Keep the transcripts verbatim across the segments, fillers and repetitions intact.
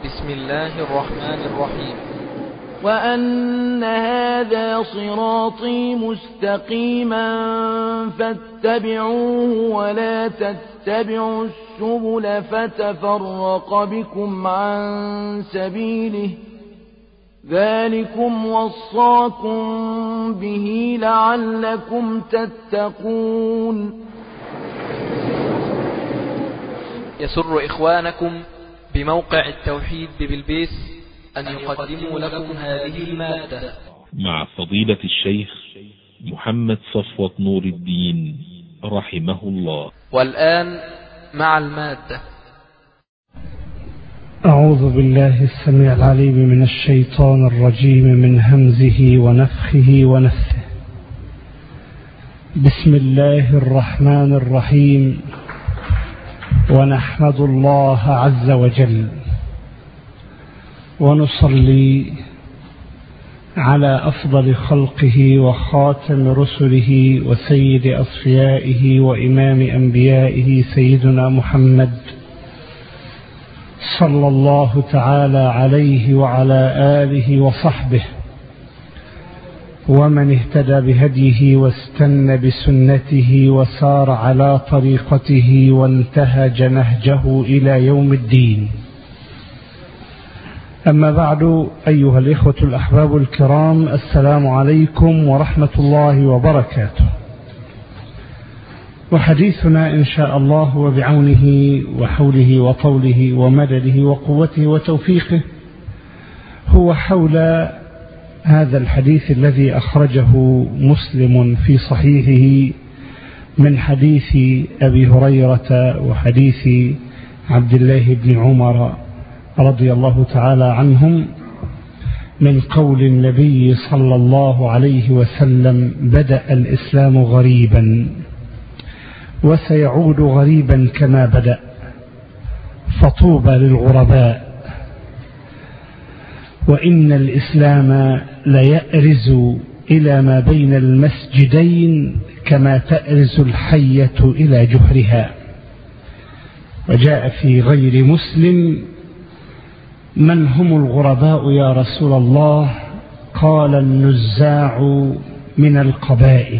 بسم الله الرحمن الرحيم. وأن هذا صراطي مستقيما فاتبعوه ولا تتبعوا السبل فتفرق بكم عن سبيله ذلكم وصاكم به لعلكم تتقون. يسر إخوانكم بموقع التوحيد ببلبيس أن يقدموا لكم هذه المادة مع فضيلة الشيخ محمد صفوة نور الدين رحمه الله. والآن مع المادة. أعوذ بالله السميع العليم من الشيطان الرجيم من همزه ونفخه ونفثه. بسم الله الرحمن الرحيم. ونحمد الله عز وجل ونصلي على أفضل خلقه وخاتم رسله وسيد أصفيائه وإمام أنبيائه سيدنا محمد صلى الله تعالى عليه وعلى آله وصحبه ومن اهتدى بهديه واستنى بسنته وسار على طريقته وانتهج نهجه إلى يوم الدين. أما بعد، أيها الإخوة الأحباب الكرام، السلام عليكم ورحمة الله وبركاته. وحديثنا إن شاء الله وبعونه وحوله وطوله ومدده وقوته وتوفيقه هو حول هذا الحديث الذي أخرجه مسلم في صحيحه من حديث أبي هريرة وحديث عبد الله بن عمر رضي الله تعالى عنهم من قول النبي صلى الله عليه وسلم: بدأ الإسلام غريبا وسيعود غريبا كما بدأ، فطوبى للغرباء. وإن الإسلام ليأرز إلى ما بين المسجدين كما تأرز الحية إلى جحرها. وجاء في غير مسلم: من هم الغرباء يا رسول الله؟ قال: النزاع من القبائل.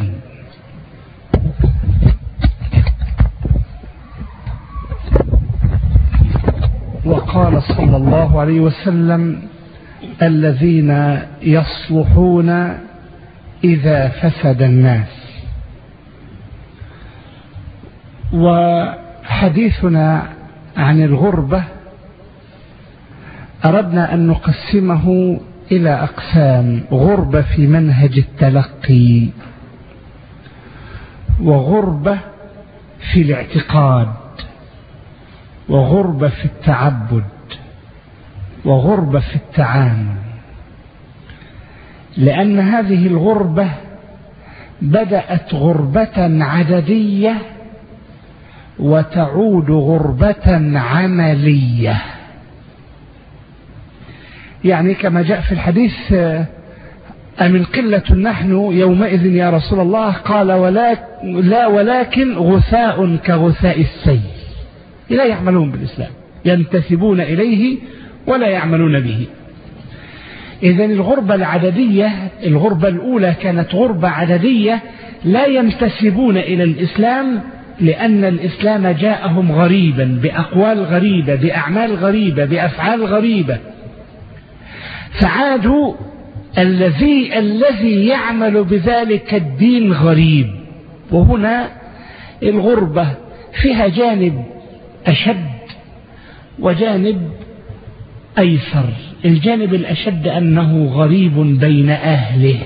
وقال صلى الله عليه وسلم: الذين يصلحون إذا فسد الناس. وحديثنا عن الغربة أردنا أن نقسمه إلى أقسام: غربة في منهج التلقي، وغربة في الاعتقاد، وغربة في التعبد، وغربة في التعامل. لأن هذه الغربة بدأت غربة عددية وتعود غربة عملية. يعني كما جاء في الحديث: أمن قلة نحن يومئذ يا رسول الله؟ قال: لا ولكن غثاء كغثاء السيل. لا يعملون بالإسلام، ينتسبون إليه ولا يعملون به. إذن الغربة العددية، الغربة الأولى كانت غربة عددية، لا ينتسبون إلى الإسلام لأن الإسلام جاءهم غريبا، بأقوال غريبة، بأعمال غريبة، بأفعال غريبة، فعادوا الذي الذي يعمل بذلك الدين غريب. وهنا الغربة فيها جانب أشد وجانب أيسر. الجانب الأشد أنه غريب بين أهله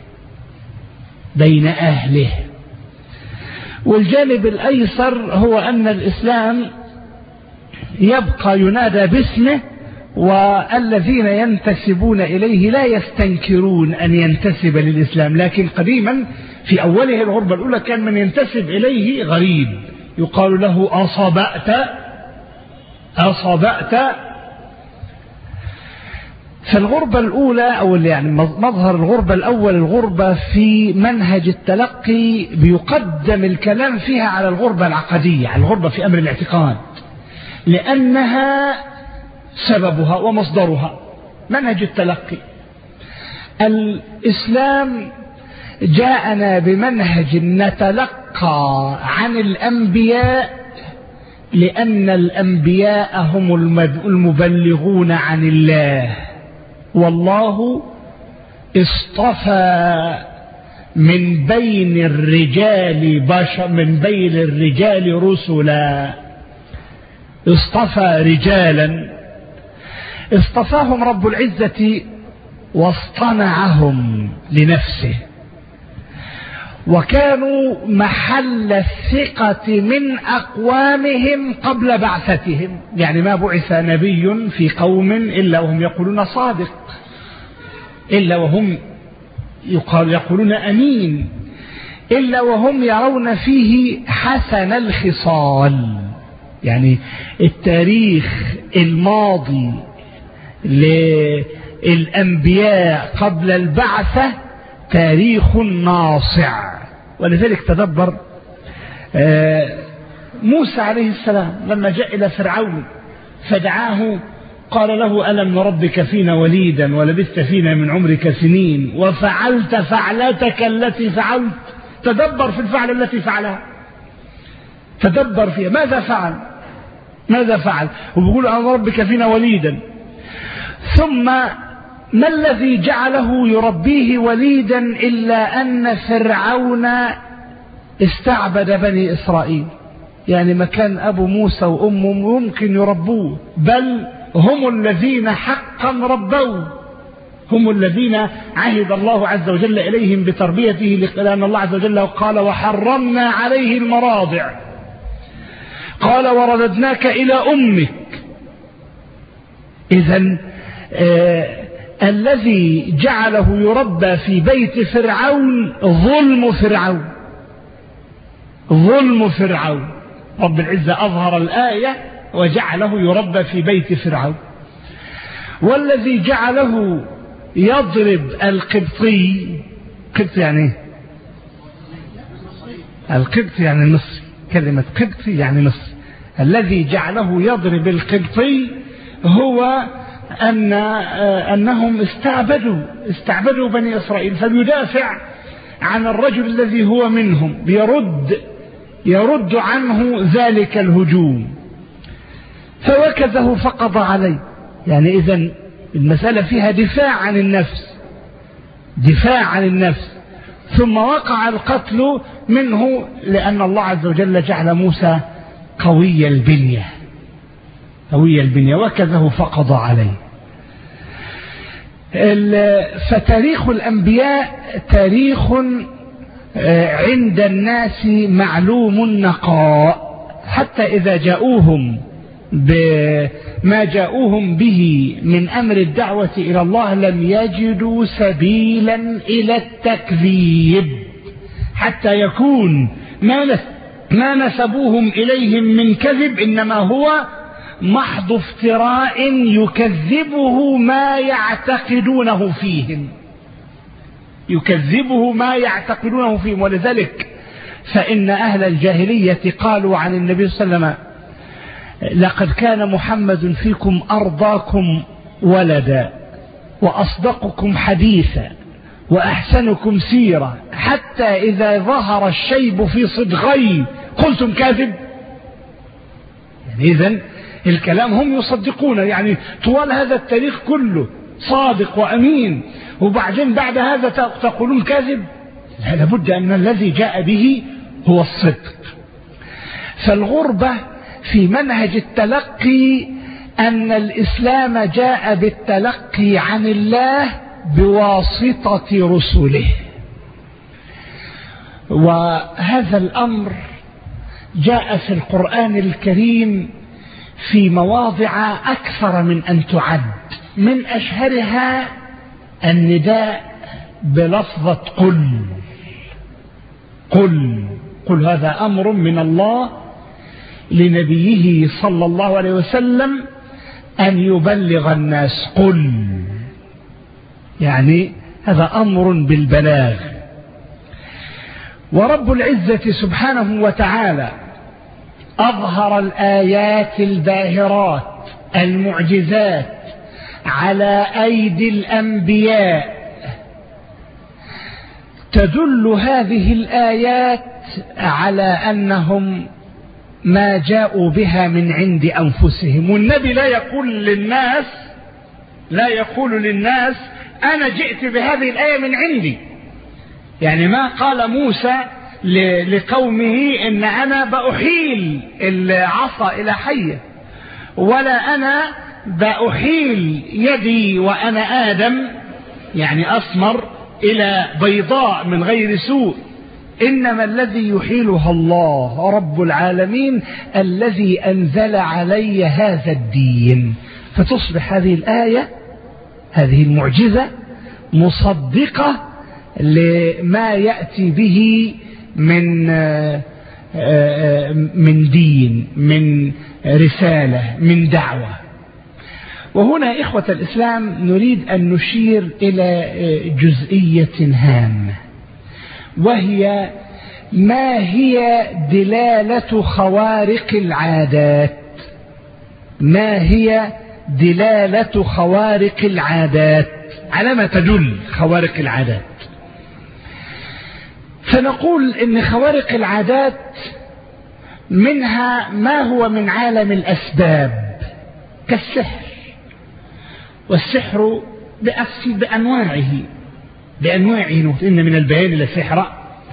بين أهله والجانب الأيسر هو أن الإسلام يبقى ينادى باسمه، والذين ينتسبون إليه لا يستنكرون أن ينتسب للإسلام. لكن قديما في أوله الغربة الأولى كان من ينتسب إليه غريب، يقال له أصبأت أصبأت. فالغربة الأولى أو يعني مظهر الغربة الأول الغربة في منهج التلقي، بيقدم الكلام فيها على الغربة العقدية، على الغربة في أمر الاعتقاد، لأنها سببها ومصدرها. منهج التلقي. الإسلام جاءنا بمنهج نتلقى عن الأنبياء، لأن الأنبياء هم المبلغون عن الله، والله اصطفى من بين الرجال بشر، من بين الرجال رسلا. اصطفى رجالا، اصطفاهم رب العزة واصطنعهم لنفسه، وكانوا محل الثقة من أقوامهم قبل بعثتهم. يعني ما بعث نبي في قوم إلا وهم يقولون صادق، إلا وهم يقولون أمين، إلا وهم يرون فيه حسن الخصال. يعني التاريخ الماضي للأنبياء قبل البعثة تاريخ ناصع. ولذلك تدبر موسى عليه السلام لما جاء إلى فرعون فدعاه قال له: ألم نربك فينا وليدا ولبثت فينا من عمرك سنين وفعلت فعلتك التي فعلت. تدبر في الفعل التي فعلها، تدبر فيها. ماذا فعل؟ ماذا فعل؟ وبيقول: ألم نربك فينا وليدا. ثم ما الذي جعله يربيه وليدا إلا أن فرعون استعبد بني إسرائيل. يعني ما كان أبو موسى وأمه ممكن يربوه، بل هم الذين حقا ربوه، هم الذين عهد الله عز وجل إليهم بتربيته، لأن الله عز وجل قال: وحرمنا عليه المراضع، قال: ورددناك إلى أمك. إذن آه الذي جعله يربى في بيت فرعون ظلم فرعون، ظلم فرعون. رب العزة أظهر الآية وجعله يربى في بيت فرعون. والذي جعله يضرب القبطي، قبط يعني القبط يعني مصري، كلمة قبطي يعني مصري. الذي جعله يضرب القبطي هو أن أنهم استعبدوا استعبدوا بني إسرائيل، فبيدافع عن الرجل الذي هو منهم، يرد يرد عنه ذلك الهجوم، فوكزه فقضى عليه. يعني إذن المسألة فيها دفاع عن النفس، دفاع عن النفس. ثم وقع القتل منه لأن الله عز وجل جعل موسى قوي البنية، قوي البنية، وكزه فقضى عليه. فتاريخ الأنبياء تاريخ عند الناس معلوم النقاء، حتى إذا جاءوهم بما جاءوهم به من أمر الدعوة إلى الله لم يجدوا سبيلا إلى التكذيب، حتى يكون ما ما نسبوهم إليهم من كذب إنما هو محض افتراء يكذبه ما يعتقدونه فيهم، يكذبه ما يعتقدونه فيهم. ولذلك فإن أهل الجاهلية قالوا عن النبي صلى الله عليه وسلم: لقد كان محمد فيكم أرضاكم ولدا وأصدقكم حديثا وأحسنكم سيرة، حتى إذا ظهر الشيب في صدغيه قلتم كاذب. يعني إذن الكلام هم يصدقون، يعني طوال هذا التاريخ كله صادق وأمين، وبعدين بعد هذا تقولون كاذب. لا بد أن الذي جاء به هو الصدق. فالغربة في منهج التلقي أن الإسلام جاء بالتلقي عن الله بواسطة رسله، وهذا الأمر جاء في القرآن الكريم في مواضع أكثر من أن تعد. من أشهرها النداء بلفظة قل قل قل هذا أمر من الله لنبيه صلى الله عليه وسلم أن يبلغ الناس. قل يعني هذا أمر بالبلاغ. ورب العزة سبحانه وتعالى أظهر الآيات الباهرات المعجزات على أيدي الأنبياء تدل هذه الآيات على أنهم ما جاءوا بها من عند أنفسهم. والنبي لا يقول للناس لا يقول للناس أنا جئت بهذه الآية من عندي. يعني ما قال موسى لقومه إن أنا بأحيل العصا إلى حية، ولا أنا بأحيل يدي وأنا آدم يعني أسمر إلى بيضاء من غير سوء. إنما الذي يحيلها الله رب العالمين الذي أنزل علي هذا الدين. فتصبح هذه الآية هذه المعجزة مصدقة لما يأتي به من من دين، من رسالة، من دعوة. وهنا إخوة الإسلام نريد أن نشير إلى جزئية هامة، وهي ما هي دلالة خوارق العادات. ما هي دلالة خوارق العادات؟ على ما تدل خوارق العادات؟ فنقول إن خوارق العادات منها ما هو من عالم الأسباب كالسحر، والسحر بأنواعه بأنواعه إن من البيان لسحرا.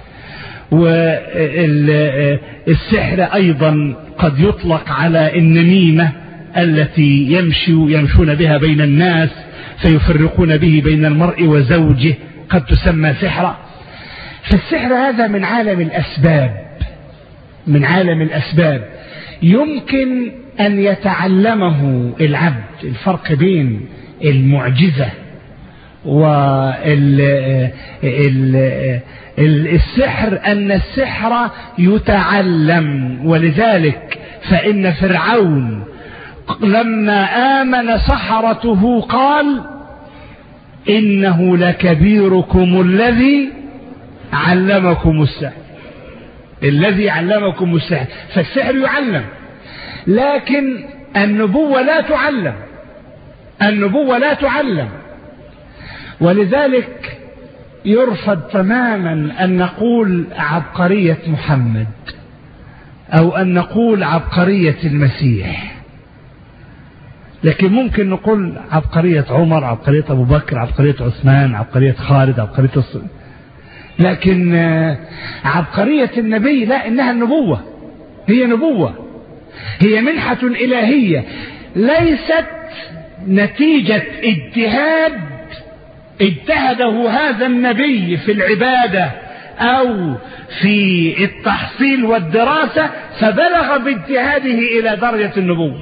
والسحر أيضا قد يطلق على النميمة التي يمشي يمشون بها بين الناس فيفرقون به بين المرء وزوجه، قد تسمى سحرا. فالسحر هذا من عالم الأسباب من عالم الأسباب يمكن أن يتعلمه العبد. الفرق بين المعجزة والسحر أن السحر يتعلم. ولذلك فإن فرعون لما آمن سحرته قال إنه لكبيركم الذي علمكم السحر الذي علمكم السحر. فالسحر يعلم، لكن النبوة لا تعلم النبوة لا تعلم ولذلك يرفض تماما أن نقول عبقرية محمد أو أن نقول عبقرية المسيح، لكن ممكن نقول عبقرية عمر، عبقرية أبو بكر، عبقرية عثمان، عبقرية خالد، عبقرية الصديق. لكن عبقرية النبي لا، إنها النبوة، هي نبوة، هي منحة إلهية ليست نتيجة اجتهاد اجتهده هذا النبي في العبادة أو في التحصيل والدراسة فبلغ باجتهاده إلى درجة النبوة.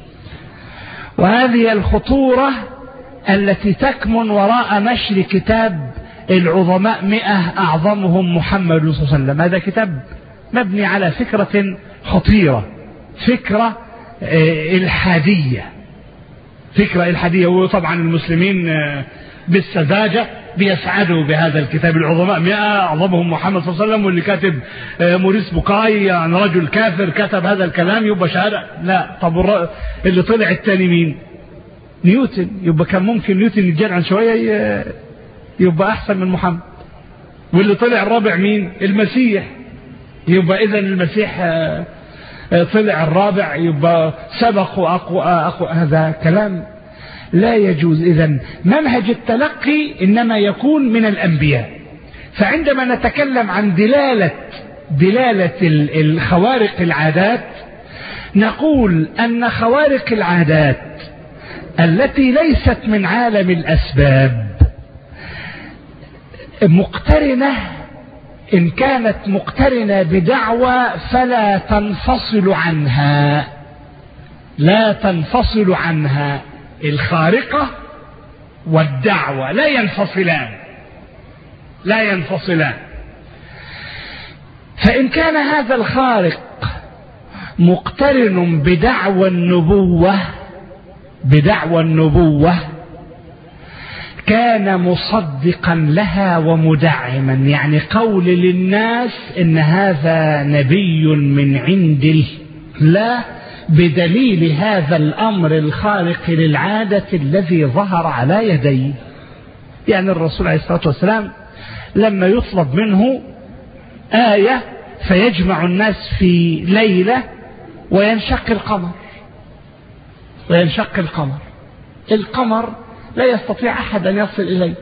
وهذه الخطورة التي تكمن وراء نشر كتاب العظماء مئة أعظمهم محمد صلى الله عليه وسلم. هذا كتاب مبني على فكرة خطيرة، فكرة الحادية فكرة الحادية. وطبعا المسلمين بالسذاجة بيسعدوا بهذا الكتاب العظماء مئة أعظمهم محمد صلى الله عليه وسلم، واللي كاتب موريس بوكاي يعني رجل كافر كتب هذا الكلام يبقى شهادة. لا، طب اللي طلع الثاني مين؟ نيوتن. يبقى كان ممكن نيوتن يتجال عن شوية يبقى أحسن من محمد. واللي طلع الرابع مين؟ المسيح. يبقى إذن المسيح طلع الرابع يبقى سبقوا أقوى أقوى. هذا كلام لا يجوز. إذن منهج التلقي إنما يكون من الأنبياء. فعندما نتكلم عن دلالة دلالة الخوارق العادات نقول أن خوارق العادات التي ليست من عالم الأسباب مقترنة، إن كانت مقترنة بدعوة فلا تنفصل عنها لا تنفصل عنها الخارقة والدعوة لا ينفصلان لا ينفصلان فإن كان هذا الخارق مقترن بدعوى النبوة بدعوى النبوة كان مصدقا لها ومدعما، يعني قول للناس إن هذا نبي من عند الله بدليل هذا الأمر الخارق للعادة الذي ظهر على يديه. يعني الرسول عليه الصلاة والسلام لما يطلب منه آية فيجمع الناس في ليلة وينشق القمر وينشق القمر القمر لا يستطيع أحد أن يصل إليه،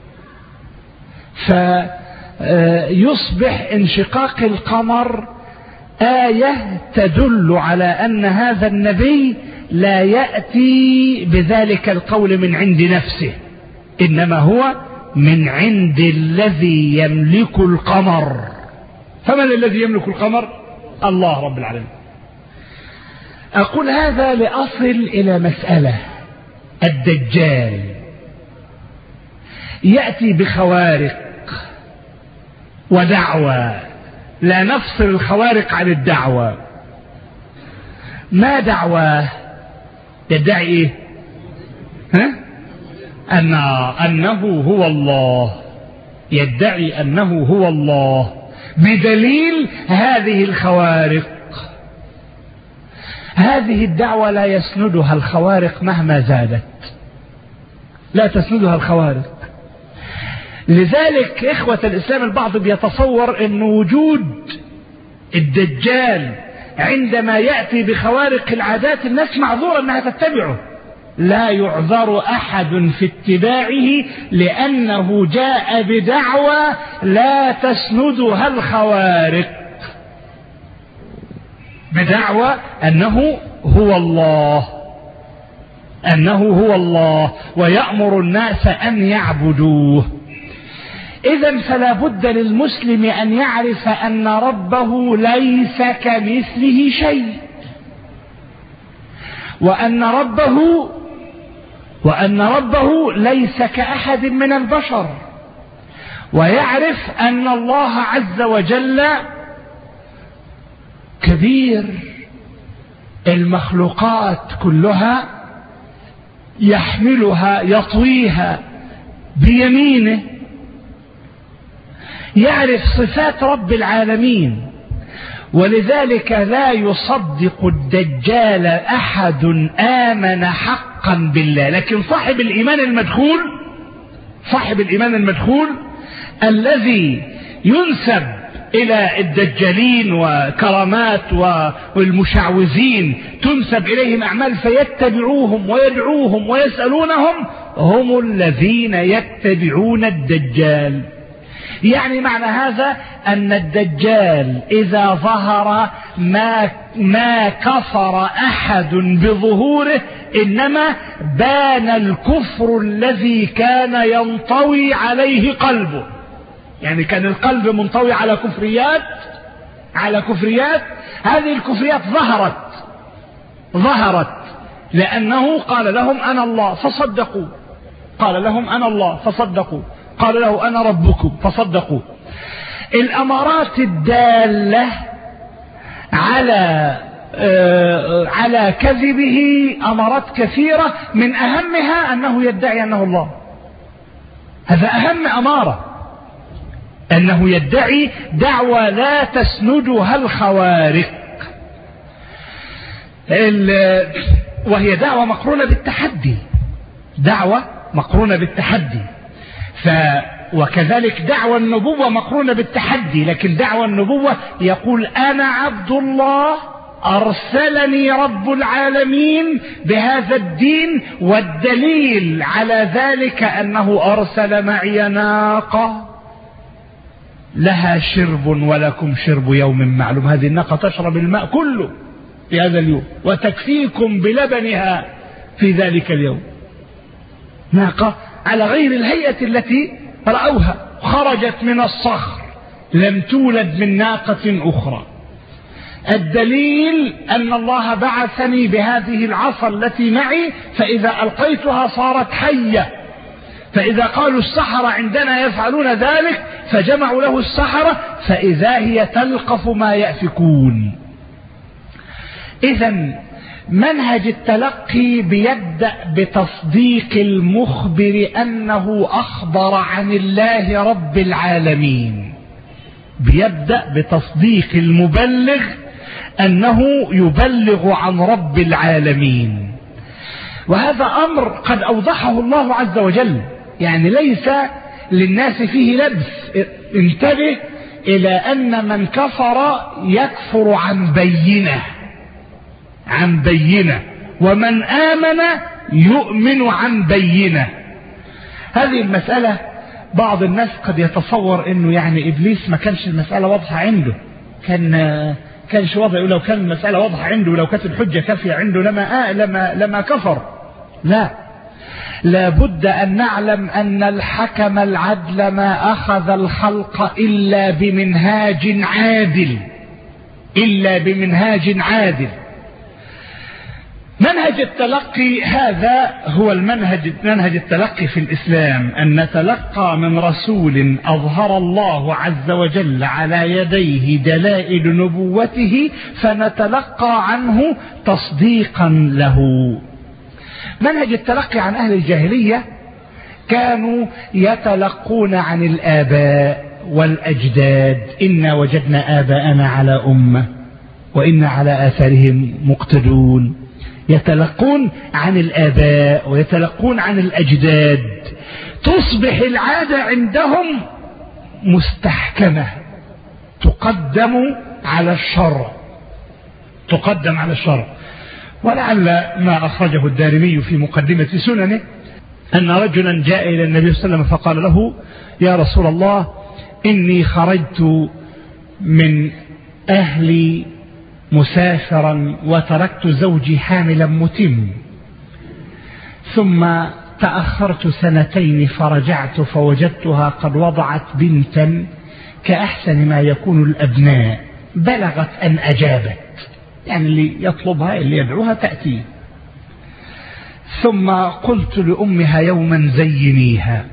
فيصبح انشقاق القمر آية تدل على أن هذا النبي لا يأتي بذلك القول من عند نفسه، إنما هو من عند الذي يملك القمر. فمن الذي يملك القمر؟ الله رب العالمين. أقول هذا لأصل إلى مسألة. الدجال يأتي بخوارق ودعوة، لا نفصل الخوارق عن الدعوة. ما دعوة؟ يدعي إيه؟ ها؟ أن أنه هو الله، يدعي أنه هو الله بدليل هذه الخوارق. هذه الدعوة لا يسندها الخوارق مهما زادت، لا تسندها الخوارق. لذلك إخوة الإسلام البعض بيتصور أن وجود الدجال عندما يأتي بخوارق العادات الناس معذورة أنها تتبعه. لا يعذر أحد في اتباعه لأنه جاء بدعوة لا تسندها الخوارق، بدعوى أنه هو الله، أنه هو الله ويأمر الناس أن يعبدوه. إذن فلا بد للمسلم أن يعرف أن ربه ليس كمثله شيء، وأن ربه وأن ربه ليس كأحد من البشر، ويعرف أن الله عز وجل كبير، المخلوقات كلها يحملها يطويها بيمينه. يعرف صفات رب العالمين، ولذلك لا يصدق الدجال أحد آمن حقا بالله. لكن صاحب الإيمان المدخول صاحب الإيمان المدخول الذي ينسب إلى الدجالين وكرامات والمشعوذين تنسب إليهم أعمال فيتبعوهم ويدعوهم ويسألونهم، هم الذين يتبعون الدجال. يعني معنى هذا أن الدجال إذا ظهر ما, ما كفر أحد بظهوره، إنما بان الكفر الذي كان ينطوي عليه قلبه. يعني كان القلب منطوي على كفريات على كفريات هذه الكفريات ظهرت ظهرت لأنه قال لهم أنا الله فصدقوا، قال لهم أنا الله فصدقوا، قال له أنا ربكم فصدقوا. الأمارات الدالة على آه على كذبه أمارات كثيرة، من أهمها أنه يدعي أنه الله. هذا أهم أمارة، أنه يدعي دعوة لا تسندها الخوارق، وهي دعوة مقرونة بالتحدي، دعوة مقرونة بالتحدي. ف وكذلك دعوة النبوة مقرونة بالتحدي، لكن دعوة النبوة يقول أنا عبد الله أرسلني رب العالمين بهذا الدين، والدليل على ذلك أنه أرسل معي ناقة لها شرب ولكم شرب يوم معلوم. هذه الناقة تشرب الماء كله في هذا اليوم وتكفيكم بلبنها في ذلك اليوم. ناقة على غير الهيئة التي رأوها، خرجت من الصخر، لم تولد من ناقة أخرى. الدليل أن الله بعثني بهذه العصا التي معي، فإذا ألقيتها صارت حية، فإذا قالوا السحرة عندنا يفعلون ذلك فجمعوا له السحرة، فإذا هي تلقف ما يأفكون. إذن منهج التلقي بيبدأ بتصديق المخبر أنه أخبر عن الله رب العالمين، بيبدأ بتصديق المبلغ أنه يبلغ عن رب العالمين. وهذا أمر قد أوضحه الله عز وجل، يعني ليس للناس فيه لبس. انتبه إلى أن من كفر يكفر عن بينة عن بينة ومن آمن يؤمن عن بينة. هذه المسألة بعض الناس قد يتصور انه يعني ابليس ما كانش المسألة واضحة عنده، كان كانش واضح. لو كان المسألة واضحة عنده ولو كانت الحجة كافية عنده لما آه لما لما كفر. لا، لابد أن نعلم أن الحكم العدل ما أخذ الخلق إلا بمنهاج عادل إلا بمنهاج عادل. منهج التلقي هذا هو المنهج منهج التلقي في الإسلام، أن نتلقى من رسول أظهر الله عز وجل على يديه دلائل نبوته فنتلقى عنه تصديقا له. منهج التلقي عن أهل الجاهلية كانوا يتلقون عن الآباء والأجداد، إنا وجدنا آباءنا على أمة وإنا على آثارهم مقتدون. يتلقون عن الآباء ويتلقون عن الأجداد. تصبح العادة عندهم مستحكمة تقدم على الشرع تقدم على الشرع. ولعل ما أخرجه الدارمي في مقدمة سننه أن رجلا جاء إلى النبي صلى الله عليه وسلم فقال له: يا رسول الله، إني خرجت من أهلي مسافرا وتركت زوجي حاملا متم، ثم تأخرت سنتين فرجعت فوجدتها قد وضعت بنتا كأحسن ما يكون الأبناء، بلغت أن أجابت، يعني اللي يطلبها اللي يدعوها تأتي. ثم قلت لأمها يوما زينيها،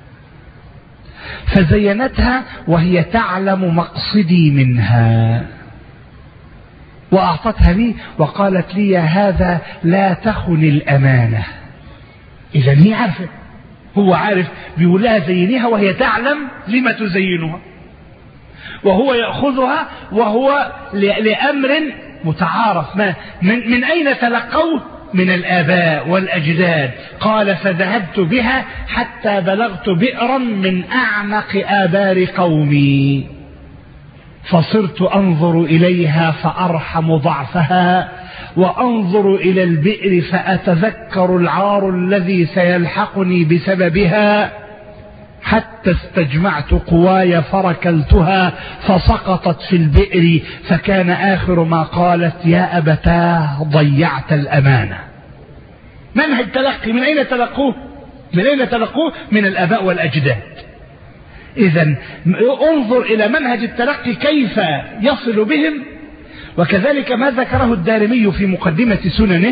فزينتها وهي تعلم مقصدي منها وأعطتها لي وقالت لي: يا هذا لا تخن الأمانة. إذا هي عارفة، هو عارف، بيقول لها زينيها وهي تعلم لما تزينها، وهو يأخذها وهو لأمر متعارف. ما من, من أين تلقوه؟ من الآباء والأجداد. قال: فذهبت بها حتى بلغت بئرا من أعمق آبار قومي، فصرت أنظر إليها فأرحم ضعفها، وأنظر إلى البئر فأتذكر العار الذي سيلحقني بسببها، حتى استجمعت قواي فركلتها فسقطت في البئر، فكان آخر ما قالت: يا أبتاه ضيعت الأمانة. منهج تلقي من أين تلقوه؟ من أين تلقوه؟ من الآباء والأجداد. إذن انظر إلى منهج التلقي كيف يصل بهم. وكذلك ما ذكره الدارمي في مقدمة سننه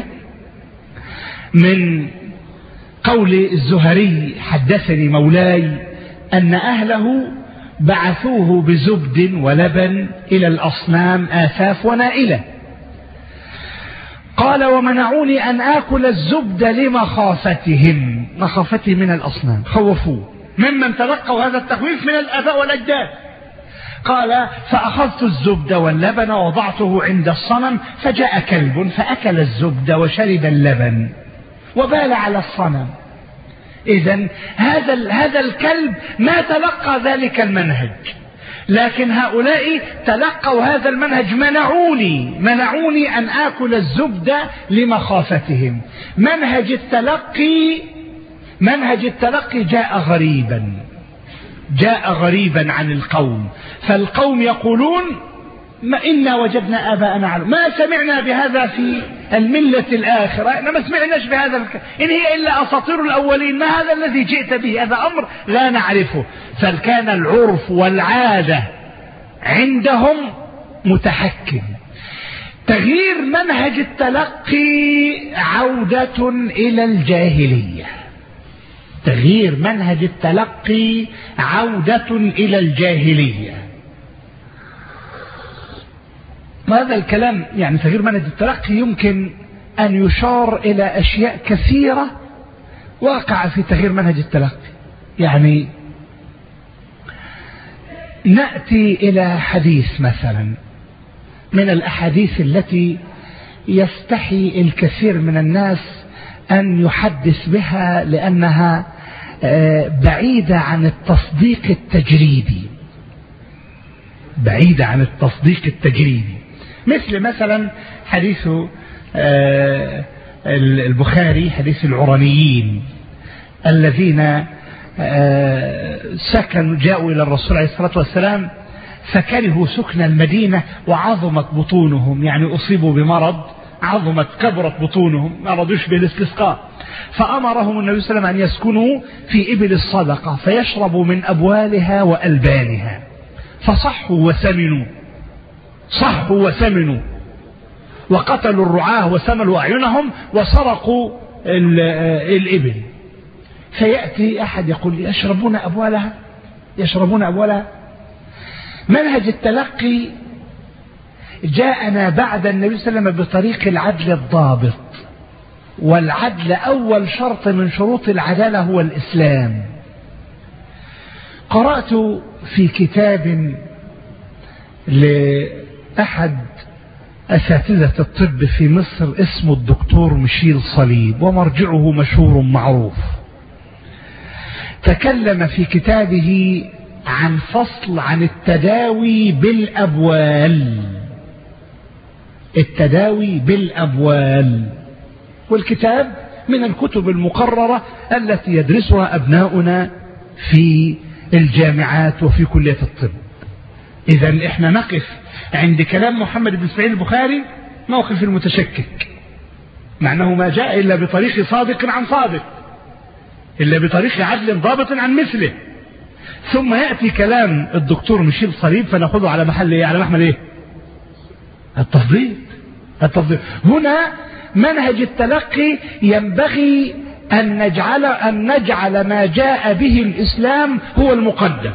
من قول الزهري: حدثني مولاي أن أهله بعثوه بزبد ولبن إلى الأصنام آساف ونائلة، قال: ومنعوني أن آكل الزبد لمخافتهم، مخافتهم من الأصنام، خوفوه. ممن تلقوا هذا التخويف من الآباء والأجداد. قال: فأخذت الزبد واللبن ووضعته عند الصنم، فجاء كلب فأكل الزبد وشرب اللبن وبال على الصنم. إذن هذا هذا الكلب ما تلقى ذلك المنهج، لكن هؤلاء تلقوا هذا المنهج، منعوني منعوني أن آكل الزبد لمخافتهم. منهج التلقي منهج التلقي جاء غريبا جاء غريبا عن القوم. فالقوم يقولون: ما إنا وجدنا آباءنا على، ما سمعنا بهذا في الملة الآخرة، إحنا ما سمعناش بهذا، إن هي إلا أساطير الأولين، ما هذا الذي جئت به؟ هذا أمر لا نعرفه. فكان العرف والعادة عندهم متحكم. تغيير منهج التلقي عودة إلى الجاهلية. تغيير منهج التلقي عودة إلى الجاهلية. وهذا الكلام يعني تغيير منهج التلقي يمكن أن يشار إلى أشياء كثيرة واقع في تغيير منهج التلقي. يعني نأتي إلى حديث مثلا من الأحاديث التي يستحي الكثير من الناس أن يحدث بها لأنها بعيدة عن التصديق التجريبي، بعيدة عن التصديق التجريبي، مثل مثلا حديث البخاري، حديث العرنيين الذين سكنوا جاءوا إلى الرسول عليه الصلاة والسلام فكرهوا سكن المدينة وعظمت بطونهم، يعني أصيبوا بمرض عظمت كبرت بطونهم، ما رضوش بالاستسقاء، فأمرهم النبي صلى الله عليه وسلم أن يسكنوا في إبل الصدقة فيشربوا من أبوالها وألبانها، فصحوا وسمنوا، صحوا وسمنوا، وقتلوا الرعاة وسملوا أعينهم وسرقوا الإبل. فيأتي أحد يقول يشربون أبوالها، يشربون أبوالها. منهج التلقي جاءنا بعد النبي صلى الله عليه وسلم بطريق العدل الضابط، والعدل أول شرط من شروط العدالة هو الإسلام. قرأت في كتاب لأحد أساتذة الطب في مصر اسمه الدكتور ميشيل صليب، ومرجعه مشهور معروف، تكلم في كتابه عن فصل عن التداوي بالأبوال، التداوي بالأبوال، والكتاب من الكتب المقررة التي يدرسها أبناؤنا في الجامعات وفي كلية الطب. إذن إحنا نقف عند كلام محمد بن إسماعيل البخاري موقف المتشكك، مع أنه ما جاء إلا بطريق صادق عن صادق، إلا بطريق عدل ضابط عن مثله. ثم يأتي كلام الدكتور ميشيل صليب فنأخذه على محل إيه؟ على محمل إيه؟ التصديق. التصديق هنا منهج التلقي ينبغي أن نجعل أن نجعل ما جاء به الإسلام هو المقدم.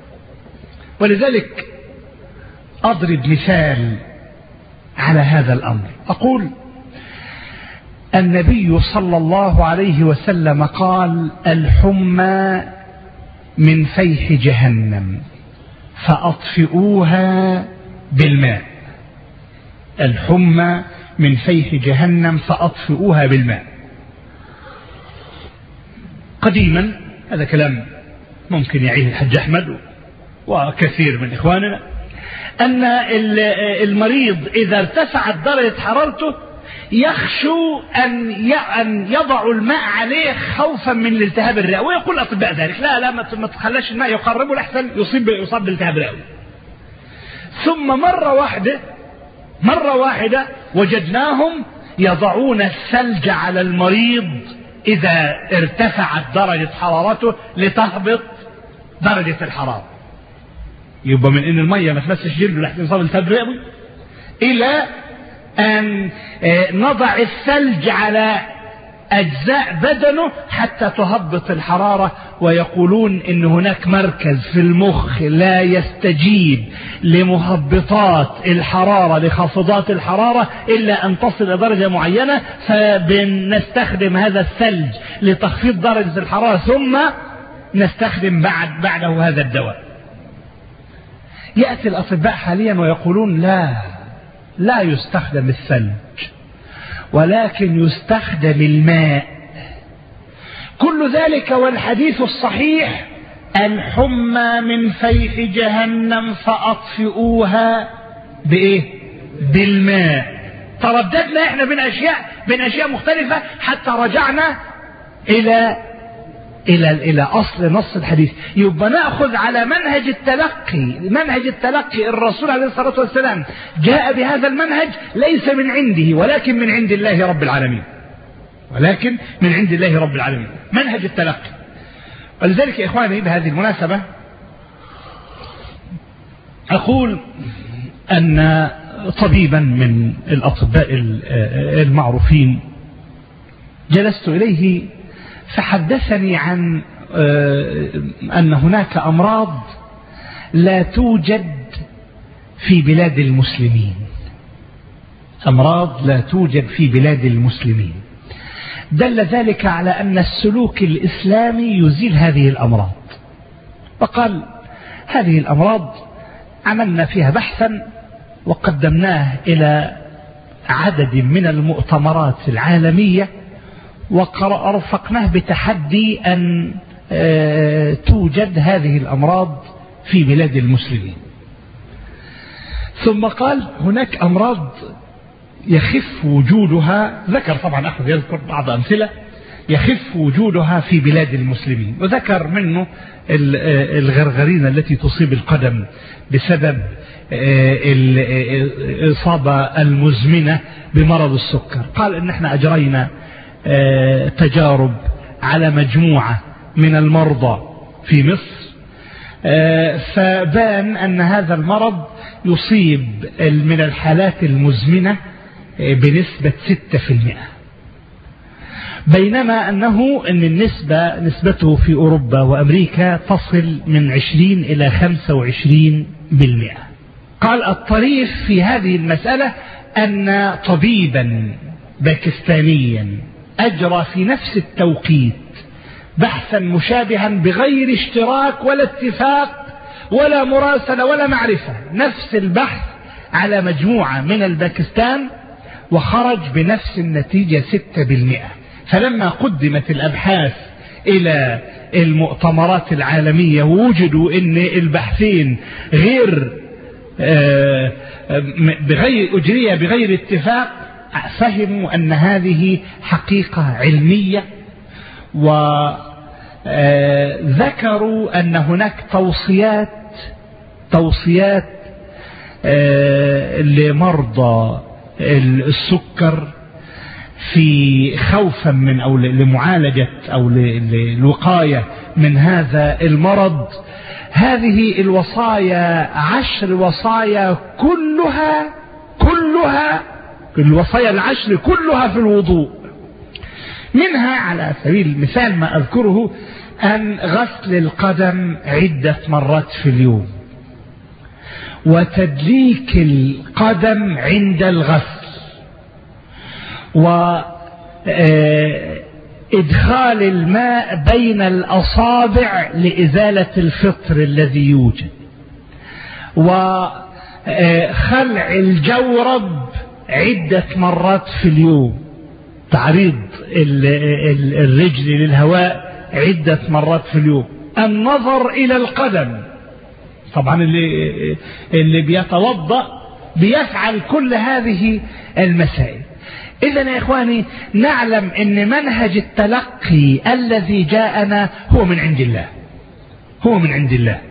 ولذلك أضرب مثال على هذا الأمر، أقول النبي صلى الله عليه وسلم قال الحمى من فيح جهنم فأطفئوها بالماء، الحمى من فيح جهنم فأطفئوها بالماء. قديما هذا كلام ممكن يعيه الحج أحمد وكثير من إخواننا، أن المريض إذا ارتفعت درجة حرارته يخشو أن يضع الماء عليه خوفا من الالتهاب الرئوي، ويقول الأطباء ذلك لا لا ما تخليش الماء يقربه لحسن يصيب يصاب بالالتهاب الرئوي. ثم مرة واحدة مرة واحدة وجدناهم يضعون الثلج على المريض إذا ارتفعت درجة حرارته لتهبط درجة الحرارة. يبقى من إن المية ما تمسش جلده لحسن يصاب بالالتهاب الرئوي إلى أن نضع الثلج على أجزاء بدنه حتى تهبط الحرارة. ويقولون إن هناك مركز في المخ لا يستجيب لمهبطات الحرارة لخافضات الحرارة إلا أن تصل إلى درجة معينة، فبنستخدم هذا الثلج لتخفيض درجة الحرارة ثم نستخدم بعد بعده هذا الدواء. يأتي الأطباء حاليا ويقولون لا لا يستخدم الثلج ولكن يستخدم الماء. كل ذلك والحديث الصحيح الحمى من فيح جهنم فأطفئوها بإيه؟ بالماء. ترددنا احنا بين أشياء بين أشياء مختلفة حتى رجعنا إلى إلى إلى أصل نص الحديث. يبقى نأخذ على منهج التلقي، منهج التلقي الرسول عليه الصلاة والسلام جاء بهذا المنهج ليس من عنده ولكن من عند الله رب العالمين، ولكن من عند الله رب العالمين منهج التلقي. ولذلك يا إخواني بهذه المناسبة أقول أن طبيبا من الأطباء المعروفين جلست إليه فحدثني عن أن هناك أمراض لا توجد في بلاد المسلمين، أمراض لا توجد في بلاد المسلمين. دل ذلك على أن السلوك الإسلامي يزيل هذه الأمراض. وقال هذه الأمراض عملنا فيها بحثا وقدمناه إلى عدد من المؤتمرات العالمية، ورفقناه بتحدي أن توجد هذه الأمراض في بلاد المسلمين. ثم قال هناك أمراض يخف وجودها، ذكر طبعا أخذ يذكر بعض أمثلة يخف وجودها في بلاد المسلمين، وذكر منه الغرغرين التي تصيب القدم بسبب الإصابة المزمنة بمرض السكر. قال إن احنا أجرينا تجارب على مجموعة من المرضى في مصر، فبان أن هذا المرض يصيب من الحالات المزمنة بنسبة ستة في المئة، بينما أنه أن النسبة نسبته في أوروبا وأمريكا تصل من عشرين إلى خمسة وعشرين بالمئة. قال الطريف في هذه المسألة أن طبيبا باكستانيا أجرى في نفس التوقيت بحثا مشابها بغير اشتراك ولا اتفاق ولا مراسلة ولا معرفة، نفس البحث على مجموعة من الباكستان، وخرج بنفس النتيجة ستة بالمئة. فلما قدمت الأبحاث إلى المؤتمرات العالمية ووجدوا أن البحثين غير بغير أجرية بغير اتفاق، فهموا أن هذه حقيقة علمية، وذكروا أن هناك توصيات توصيات لمرضى السكر في خوفا من أو لمعالجة أو للوقاية من هذا المرض. هذه الوصايا عشر وصايا كلها كلها الوصايا العشر كلها في الوضوء. منها على سبيل المثال ما أذكره أن غسل القدم عدة مرات في اليوم، وتدليك القدم عند الغسل، وإدخال الماء بين الأصابع لإزالة الفطر الذي يوجد، وخلع الجورب عدة مرات في اليوم، تعريض الرجل للهواء عدة مرات في اليوم، النظر إلى القدم. طبعا اللي, اللي بيتوضأ بيفعل كل هذه المسائل. إذن يا إخواني نعلم أن منهج التلقي الذي جاءنا هو من عند الله، هو من عند الله.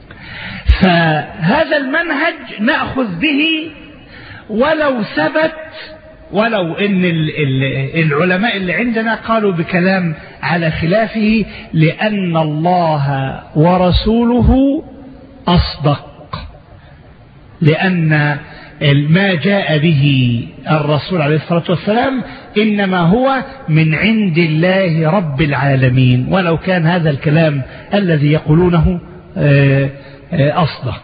فهذا المنهج نأخذ به ولو ثبت، ولو أن العلماء اللي عندنا قالوا بكلام على خلافه، لأن الله ورسوله أصدق، لأن ما جاء به الرسول عليه الصلاة والسلام إنما هو من عند الله رب العالمين، ولو كان هذا الكلام الذي يقولونه أصدق.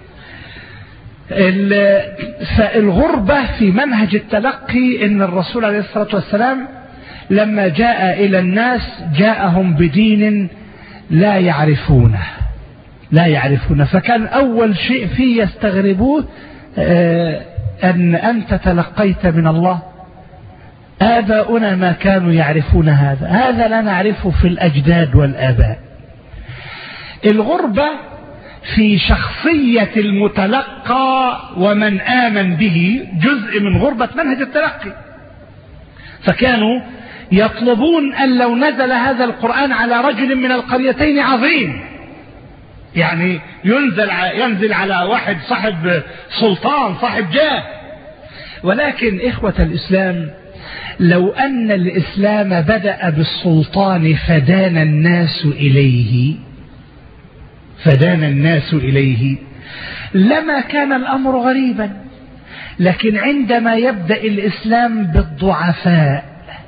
فالغربة في منهج التلقي إن الرسول عليه الصلاة والسلام لما جاء إلى الناس جاءهم بدين لا يعرفونه لا يعرفونه فكان أول شيء فيه يستغربوه أن أنت تلقيت من الله، آباؤنا ما كانوا يعرفون هذا، هذا لا نعرفه في الأجداد والآباء. الغربة في شخصية المتلقى ومن آمن به جزء من غربة منهج التلقي. فكانوا يطلبون أن لو نزل هذا القرآن على رجل من القريتين عظيم، يعني ينزل ينزل على واحد صاحب سلطان صاحب جاه. ولكن إخوة الإسلام لو أن الإسلام بدأ بالسلطان فدان الناس إليه فدان الناس إليه لما كان الأمر غريبا. لكن عندما يبدأ الإسلام بالضعفاء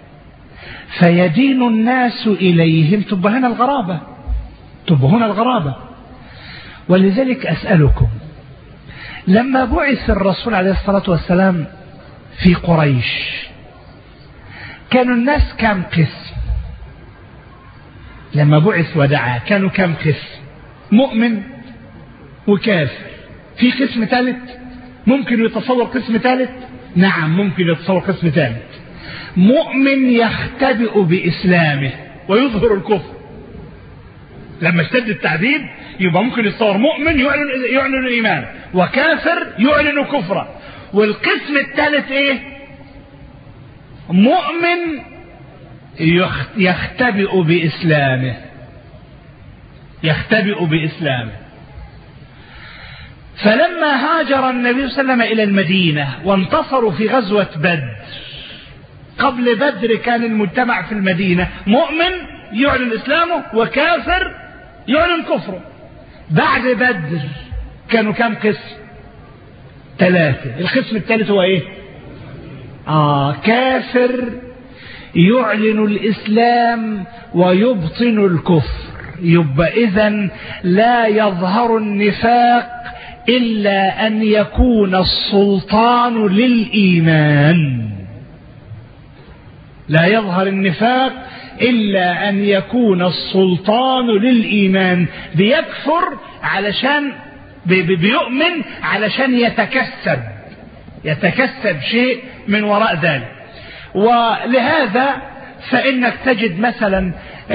فيدين الناس إليهم تبقى هنا الغرابة تبقى هنا الغرابة. ولذلك أسألكم، لما بعث الرسول عليه الصلاة والسلام في قريش كانوا الناس كم قسم؟ لما بعث ودعا كانوا كم قسم؟ مؤمن وكافر، في قسم ثالث ممكن يتصور قسم ثالث؟ نعم ممكن يتصور قسم ثالث. مؤمن يختبئ بإسلامه ويظهر الكفر. لما اشتد التعذيب يبقى ممكن يتصور مؤمن يعلن, يعلن الإيمان، وكافر يعلن كفره. والقسم الثالث ايه؟ مؤمن يختبئ بإسلامه يختبئ بإسلامه. فلما هاجر النبي صلى الله عليه وسلم إلى المدينة وانتصروا في غزوة بدر، قبل بدر كان المجتمع في المدينة مؤمن يعلن إسلامه وكافر يعلن كفره. بعد بدر كانوا كم قسم؟ ثلاثة. القسم الثالث هو ايه؟ آه كافر يعلن الإسلام ويبطن الكفر. يبقى إذن لا يظهر النفاق إلا أن يكون السلطان للإيمان. لا يظهر النفاق إلا أن يكون السلطان للإيمان. بيكفر علشان بيؤمن علشان يتكسب يتكسب شيء من وراء ذلك. ولهذا فإنك تجد مثلا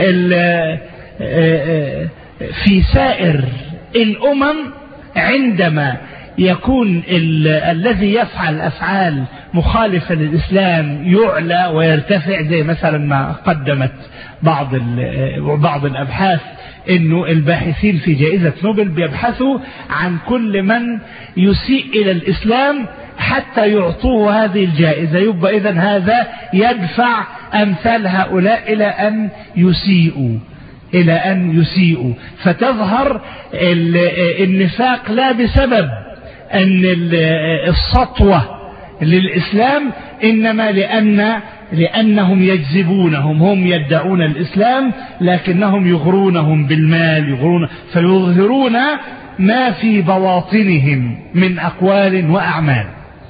في سائر الأمم عندما يكون الذي يفعل أفعال مخالفة للإسلام يعلى ويرتفع، زي مثلا ما قدمت بعض بعض الأبحاث إنه الباحثين في جائزة نوبل بيبحثوا عن كل من يسيء إلى الإسلام حتى يعطوه هذه الجائزة. يبقى إذن هذا يدفع أمثال هؤلاء إلى أن يسيئوا إلى أن يسيئوا فتظهر النفاق لا بسبب أن السطوة للإسلام، إنما لأن لأنهم يجذبونهم. هم يدعون الإسلام لكنهم يغرونهم بالمال، يغرون فيظهرون ما في بواطنهم من أقوال وأعمال.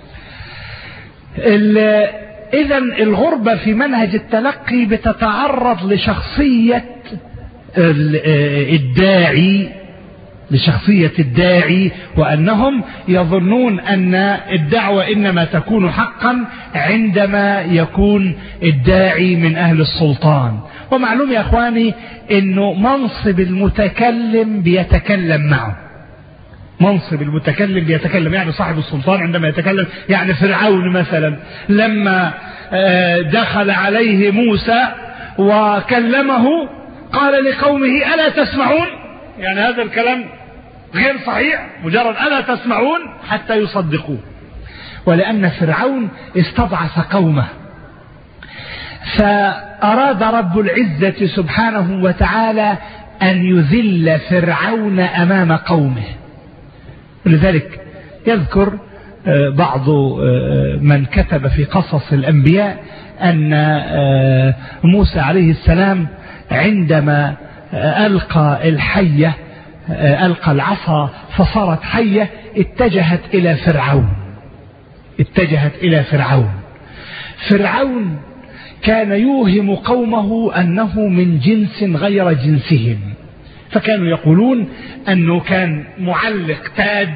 إذن الغربة في منهج التلقي بتتعرض لشخصية الداعي لشخصية الداعي، وأنهم يظنون أن الدعوة إنما تكون حقا عندما يكون الداعي من أهل السلطان. ومعلوم يا أخواني أنه منصب المتكلم بيتكلم معه. منصب المتكلم بيتكلم، يعني صاحب السلطان عندما يتكلم. يعني فرعون مثلا لما دخل عليه موسى وكلمه قال لقومه ألا تسمعون؟ يعني هذا الكلام غير صحيح، مجرد ألا تسمعون حتى يصدقوه. ولأن فرعون استضعف قومه، فأراد رب العزة سبحانه وتعالى أن يذل فرعون أمام قومه. ولذلك يذكر بعض من كتب في قصص الأنبياء أن موسى عليه السلام عندما ألقى الحية ألقى العصا فصارت حية اتجهت إلى فرعون اتجهت إلى فرعون فرعون كان يوهم قومه أنه من جنس غير جنسهم، فكانوا يقولون أنه كان معلق تاج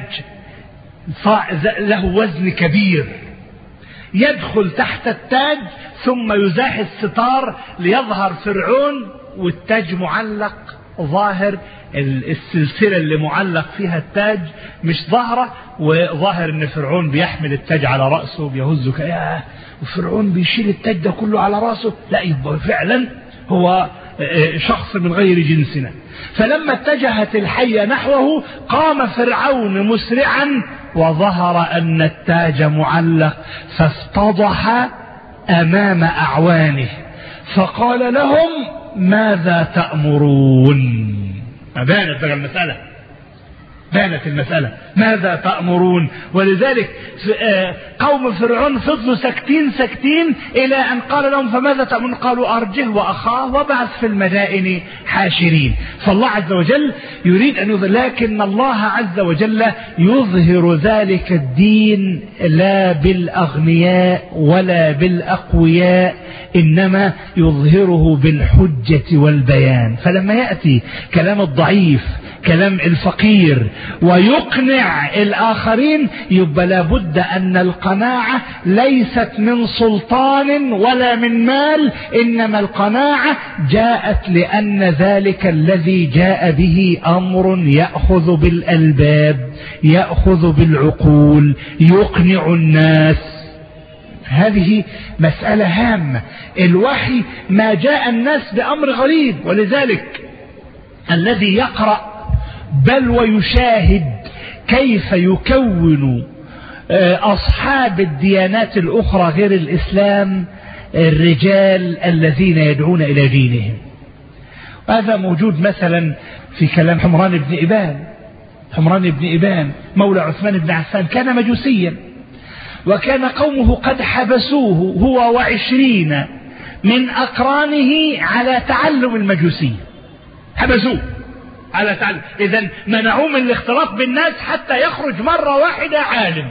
له وزن كبير، يدخل تحت التاج ثم يزاح الستار ليظهر فرعون والتاج معلق ظاهر، السلسلة اللي معلق فيها التاج مش ظاهرة، وظاهر ان فرعون بيحمل التاج على رأسه بيهزه كياه، وفرعون بيشيل التاج ده كله على رأسه. لا، يبقى فعلا هو شخص من غير جنسنا. فلما اتجهت الحية نحوه قام فرعون مسرعا وظهر أن التاج معلق، فافتضح أمام أعوانه فقال لهم ماذا تأمرون؟ بانت بقى المسألة بانت المسألة ماذا تأمرون؟ ولذلك قوم فرعون فضلوا ساكتين ساكتين إلى أن قال لهم فماذا تأمرون؟ قالوا أرجه وأخاه وابعث في المدائن حاشرين. فالله عز وجل يريد أن يظهر، لكن الله عز وجل يظهر ذلك الدين لا بالأغنياء ولا بالأقوياء، إنما يظهره بالحجة والبيان. فلما يأتي كلام الضعيف، كلام الفقير، ويقنع الآخرين، يبقى لابد أن القناعة ليست من سلطان ولا من مال، إنما القناعة جاءت لأن ذلك الذي جاء به أمر يأخذ بالألباب، يأخذ بالعقول، يقنع الناس. هذه مسألة هامة. الوحي ما جاء الناس بأمر غريب، ولذلك الذي يقرأ بل ويشاهد كيف يكون أصحاب الديانات الأخرى غير الإسلام الرجال الذين يدعون إلى دينهم. وهذا موجود مثلا في كلام حمران بن إبان. حمران بن إبان مولى عثمان بن عفان كان مجوسيا، وكان قومه قد حبسوه هو وعشرين من أقرانه على تعلم المجوسية. حبسوه على تعلم، إذن منعوه من الاختلاط بالناس حتى يخرج مرة واحدة عالم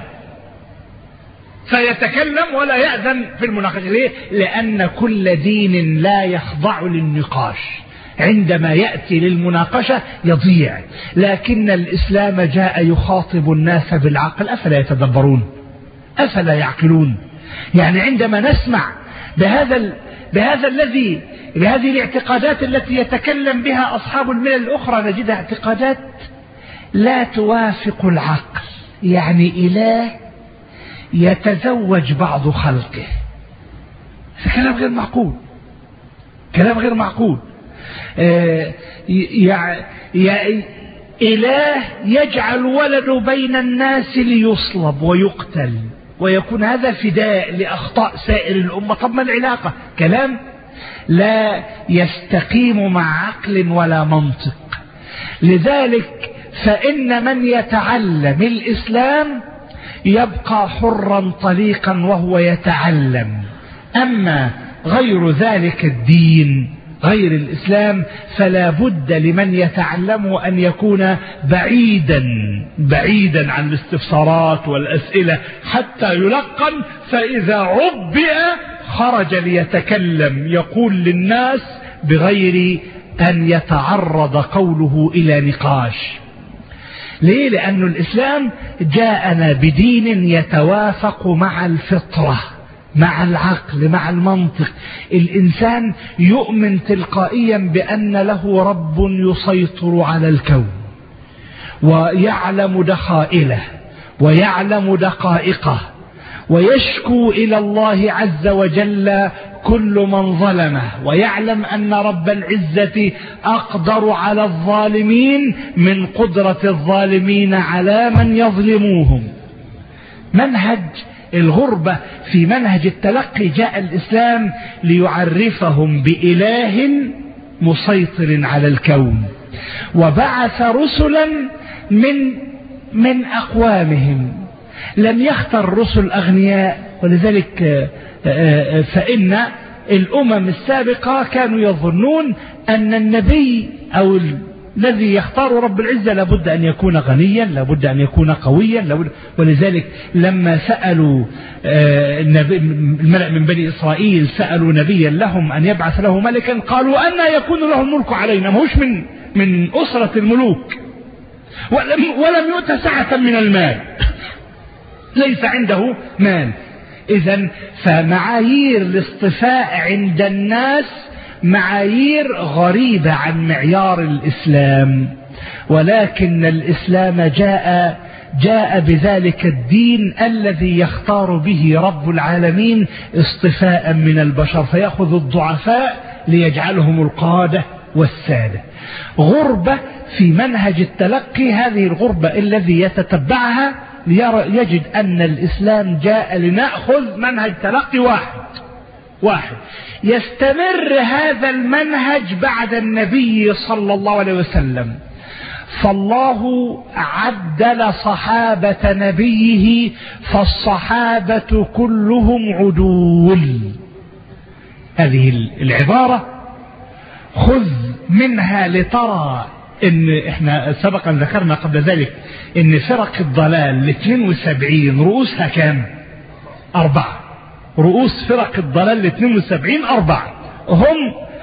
فيتكلم ولا يأذن في المناقشة. ليه؟ لأن كل دين لا يخضع للنقاش، عندما يأتي للمناقشة يضيع. لكن الإسلام جاء يخاطب الناس بالعقل، أفلا يتدبرون؟ أفلا يعقلون؟ يعني عندما نسمع بهذا ال... بهذا الذي بهذه الاعتقادات التي يتكلم بها أصحاب الملل الأخرى، نجدها اعتقادات لا توافق العقل. يعني إله يتزوج بعض خلقه، هذا كلام غير معقول، كلام غير معقول. آه يع... يع... إله يجعل ولد بين الناس ليصلب ويقتل ويكون هذا فداء لأخطاء سائر الأمة. طب ما العلاقة؟ كلام لا يستقيم مع عقل ولا منطق. لذلك فإن من يتعلم الإسلام يبقى حرا طليقا وهو يتعلم، أما غير ذلك الدين غير الإسلام فلا بد لمن يتعلمه أن يكون بعيدا بعيدا عن الاستفسارات والأسئلة حتى يلقن، فإذا عبئ خرج ليتكلم يقول للناس بغير أن يتعرض قوله إلى نقاش. ليه؟ لأن الإسلام جاءنا بدين يتوافق مع الفطرة، مع العقل، مع المنطق. الإنسان يؤمن تلقائيا بأن له رب يسيطر على الكون ويعلم دخائله ويعلم دقائقه، ويشكو إلى الله عز وجل كل من ظلمه، ويعلم أن رب العزة أقدر على الظالمين من قدرة الظالمين على من يظلموهم. منهج الغربة في منهج التلقي جاء الإسلام ليعرفهم بإله مسيطر على الكون، وبعث رسلا من من أقوامهم. لم يختر رسل أغنياء، ولذلك فإن الأمم السابقة كانوا يظنون أن النبي أو الذي يختار رب العزة لابد أن يكون غنيا، لابد أن يكون قويا، لابد. ولذلك لما سألوا الملأ من بني إسرائيل سألوا نبيا لهم أن يبعث له ملكا، قالوا أن يكون له الملك علينا، ماهوش من من أسرة الملوك، ولم, ولم يؤت سعة من المال، ليس عنده مال. إذن فمعايير الاصطفاء عند الناس معايير غريبة عن معيار الإسلام، ولكن الإسلام جاء جاء بذلك الدين الذي يختار به رب العالمين اصطفاء من البشر، فيأخذ الضعفاء ليجعلهم القادة والسادة. غربة في منهج التلقي، هذه الغربة الذي يتتبعها يجد أن الإسلام جاء لنأخذ منهج تلقي واحد واحد يستمر هذا المنهج بعد النبي صلى الله عليه وسلم. فالله عدل صحابة نبيه فالصحابة كلهم عدول. هذه العبارة خذ منها لترى ان احنا سبقا ذكرنا قبل ذلك ان فرق الضلال اثنين وسبعين رؤوسها كام؟ اربعة. رؤوس فرق الضلال اثنين وسبعين اربعة، هم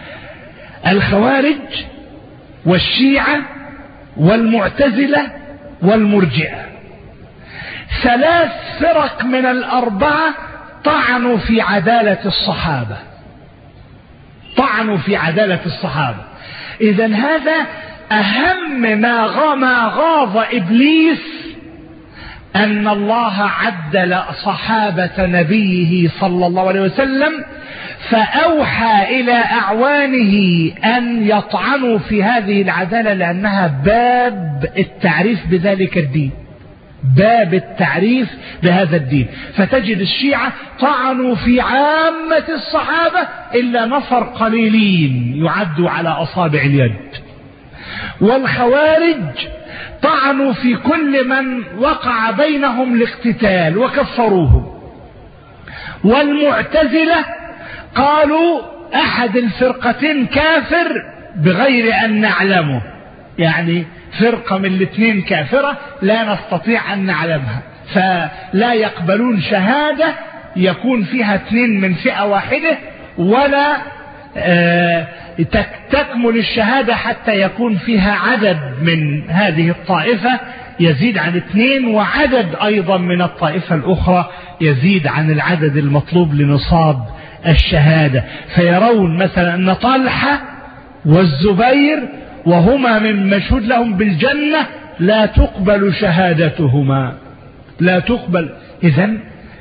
الخوارج والشيعة والمعتزلة والمرجئة. ثلاث فرق من الأربعة طعنوا في عدالة الصحابة، طعنوا في عدالة الصحابة. إذن هذا أهم ما غاض إبليس، أن الله عدل صحابة نبيه صلى الله عليه وسلم، فأوحى إلى أعوانه أن يطعنوا في هذه العدالة، لأنها باب التعريف بذلك الدين، باب التعريف بهذا الدين. فتجد الشيعة طعنوا في عامة الصحابة إلا نفر قليلين يعدوا على أصابع اليد. والخوارج طعنوا في كل من وقع بينهم الاقتتال وكفروهم. والمعتزلة قالوا أحد الفرقتين كافر بغير أن نعلمه، يعني فرقة من الاثنين كافرة لا نستطيع أن نعلمها، فلا يقبلون شهادة يكون فيها اثنين من فئة واحدة، ولا آه تكمل الشهادة حتى يكون فيها عدد من هذه الطائفة يزيد عن اثنين، وعدد أيضا من الطائفة الأخرى يزيد عن العدد المطلوب لنصاب الشهادة. فيرون مثلا أن طلحة والزبير وهما من مشهود لهم بالجنة لا تقبل شهادتهما، لا تقبل. إذن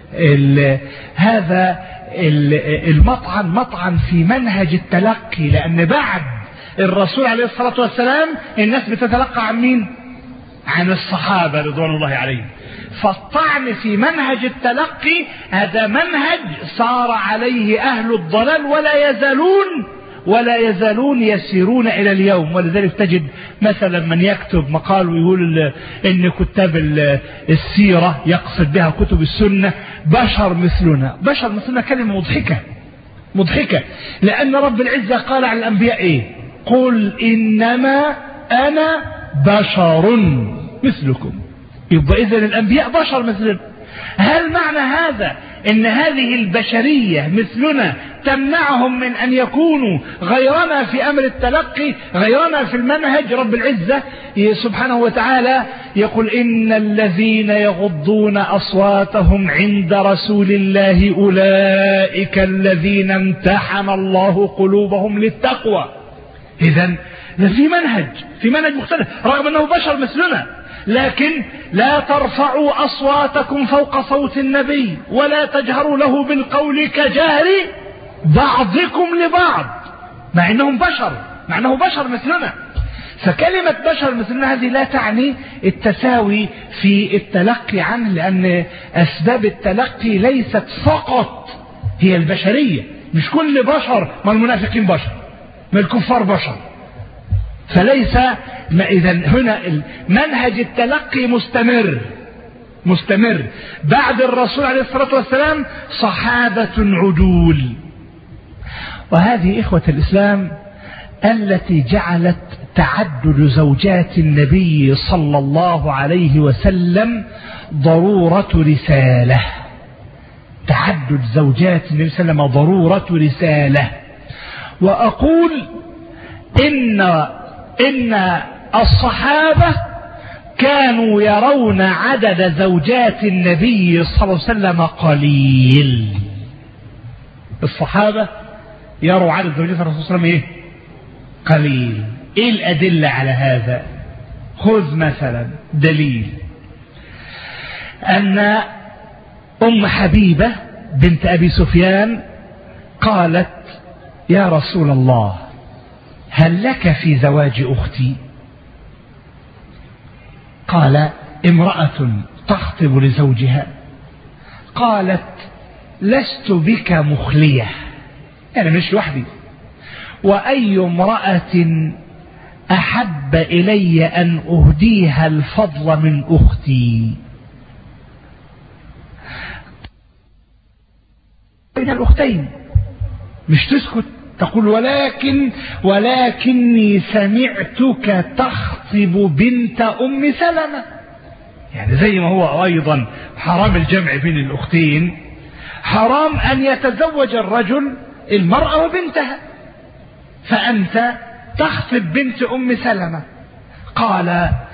هذا المطعن مطعن في منهج التلقي، لأن بعد الرسول عليه الصلاة والسلام الناس بتتلقى عن مين؟ عن الصحابة رضوان الله عليهم. فالطعن في منهج التلقي هذا منهج سار عليه أهل الضلال ولا يزالون ولا يزالون يسيرون إلى اليوم. ولذلك تجد مثلا من يكتب مقال ويقول إن كتاب السيرة يقصد بها كتب السنة بشر مثلنا. بشر مثلنا كلمة مضحكة مضحكة، لأن رب العزة قال عن الأنبياء إيه؟ قل إنما أنا بشر مثلكم. يبقى إذن الأنبياء بشر مثلنا. هل معنى هذا إن هذه البشرية مثلنا تمنعهم من أن يكونوا غيرنا في أمر التلقي، غيرنا في المنهج؟ رب العزة سبحانه وتعالى يقول إن الذين يغضون أصواتهم عند رسول الله أولئك الذين امتحن الله قلوبهم للتقوى. إذن في منهج في منهج مختلف رغم أنه بشر مثلنا، لكن لا ترفعوا أصواتكم فوق صوت النبي ولا تجهروا له بالقول كجهر بعضكم لبعض، مع أنهم بشر مع أنه بشر مثلنا. فكلمة بشر مثلنا هذه لا تعني التساوي في التلقي عنه، لأن أسباب التلقي ليست فقط هي البشرية. مش كل بشر، ما المنافقين بشر، ما الكفار بشر. فليس إذا هنا منهج التلقي مستمر مستمر بعد الرسول عليه الصلاة والسلام صحابة عدول. وهذه إخوة الإسلام التي جعلت تعدد زوجات النبي صلى الله عليه وسلم ضرورة رسالة. تعدد زوجات النبي صلى الله عليه وسلم ضرورة رسالة. وأقول إن إن الصحابة كانوا يرون عدد زوجات النبي صلى الله عليه وسلم قليل. الصحابة يروا عدد زوجات الرسول صلى الله عليه وسلم إيه؟ قليل. إيه الأدلة على هذا؟ خذ مثلا دليل أن أم حبيبة بنت أبي سفيان قالت يا رسول الله هل لك في زواج أختي؟ قال امرأة تخطب لزوجها. قالت لست بك مخلية، أنا مش لوحدي، وأي امرأة أحب إلي أن أهديها الفضل من أختي. بين الأختين مش تسكت تقول ولكن ولكني سمعتك تخطب بنت أم سلمة. يعني زي ما هو أيضا حرام الجمع بين الأختين، حرام أن يتزوج الرجل المرأة وبنتها، فأنت تخطب بنت أم سلمة. قال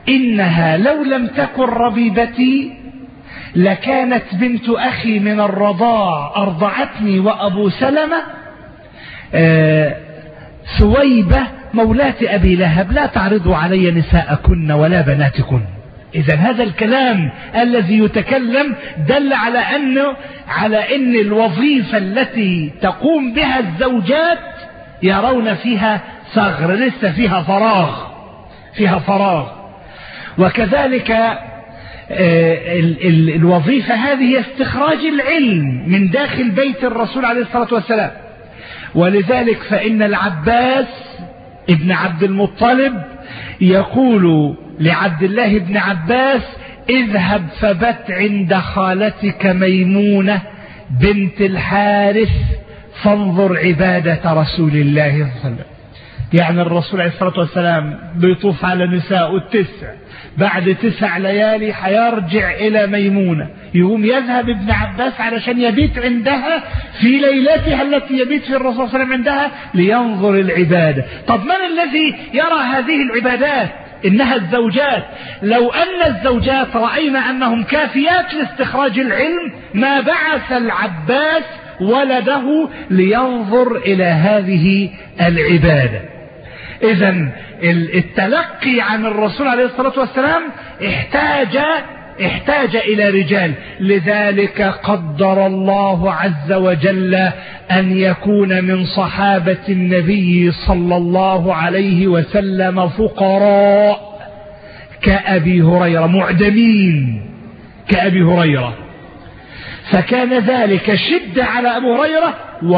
إنها لو لم تكن ربيبتي لكانت بنت أخي من الرضاع أرضعتني وأبو سلمة آه ثويبة مولاة أبي لهب لا تعرضوا علي نساءكن ولا بناتكن. إذا هذا الكلام الذي يتكلم دل على أنه على أن الوظيفة التي تقوم بها الزوجات يرون فيها ثغر، لسه فيها فراغ فيها فراغ. وكذلك ال ال الوظيفة هذه هي استخراج العلم من داخل بيت الرسول عليه الصلاة والسلام. ولذلك فإن العباس ابن عبد المطلب يقول لعبد الله بن عباس: اذهب فبت عند خالتك ميمونة بنت الحارث فانظر عبادة رسول الله صلى الله عليه وسلم. يعني الرسول عليه الصلاة والسلام بيطوف على نساء التسع، بعد تسع ليالي حيرجع إلى ميمونة، يقوم يذهب ابن عباس علشان يبيت عندها في ليلتها التي يبيت في الرسول صلى الله عليه وسلم عندها لينظر العبادة. طب من الذي يرى هذه العبادات؟ إنها الزوجات. لو أن الزوجات رأينا أنهم كافيات لاستخراج العلم ما بعث العباس ولده لينظر إلى هذه العبادة. إذن التلقي عن الرسول عليه الصلاة والسلام احتاج احتاج إلى رجال. لذلك قدر الله عز وجل أن يكون من صحابة النبي صلى الله عليه وسلم فقراء كأبي هريرة، معدمين كأبي هريرة، فكان ذلك شدة على أبو هريرة و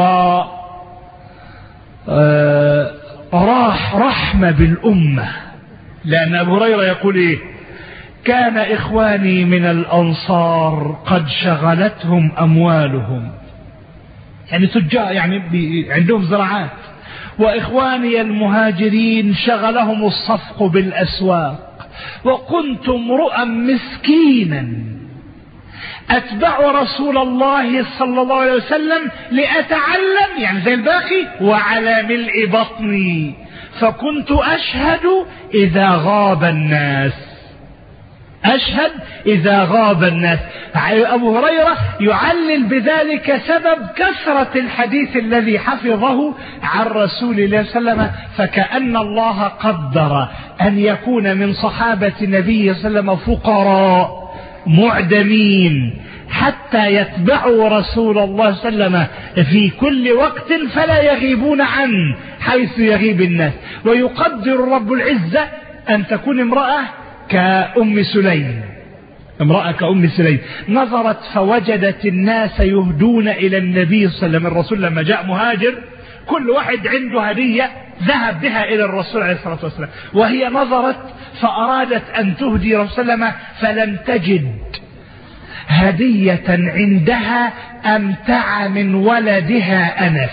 راح رحمة بالأمة. لأن أبو هريرة يقول إيه؟ كان إخواني من الأنصار قد شغلتهم أموالهم، يعني تجار، يعني عندهم زراعات، وإخواني المهاجرين شغلهم الصفق بالأسواق، وكنت امرؤا مسكينا أتبع رسول الله صلى الله عليه وسلم لأتعلم، يعني زي الباقي، وعلى ملء بطني، فكنت أشهد إذا غاب الناس أشهد إذا غاب الناس. أبو هريرة يعلل بذلك سبب كثرة الحديث الذي حفظه عن رسول الله صلى الله عليه وسلم، فكأن الله قدر أن يكون من صحابة النبي صلى الله عليه وسلم فقراء معدمين حتى يتبعوا رسول الله صلى الله عليه وسلم في كل وقت فلا يغيبون عنه حيث يغيب الناس. ويقدر رب العزة أن تكون امرأة كأم سليم، امرأة كأم سليم نظرت فوجدت الناس يهدون إلى النبي صلى الله عليه وسلم. الرسول لما جاء مهاجر كل واحد عنده هدية ذهب بها إلى الرسول عليه الصلاة والسلام، وهي نظرت فأرادت أن تهدي رسول الله صلى الله عليه وسلم فلم تجد هدية عندها أمتع من ولدها أنس،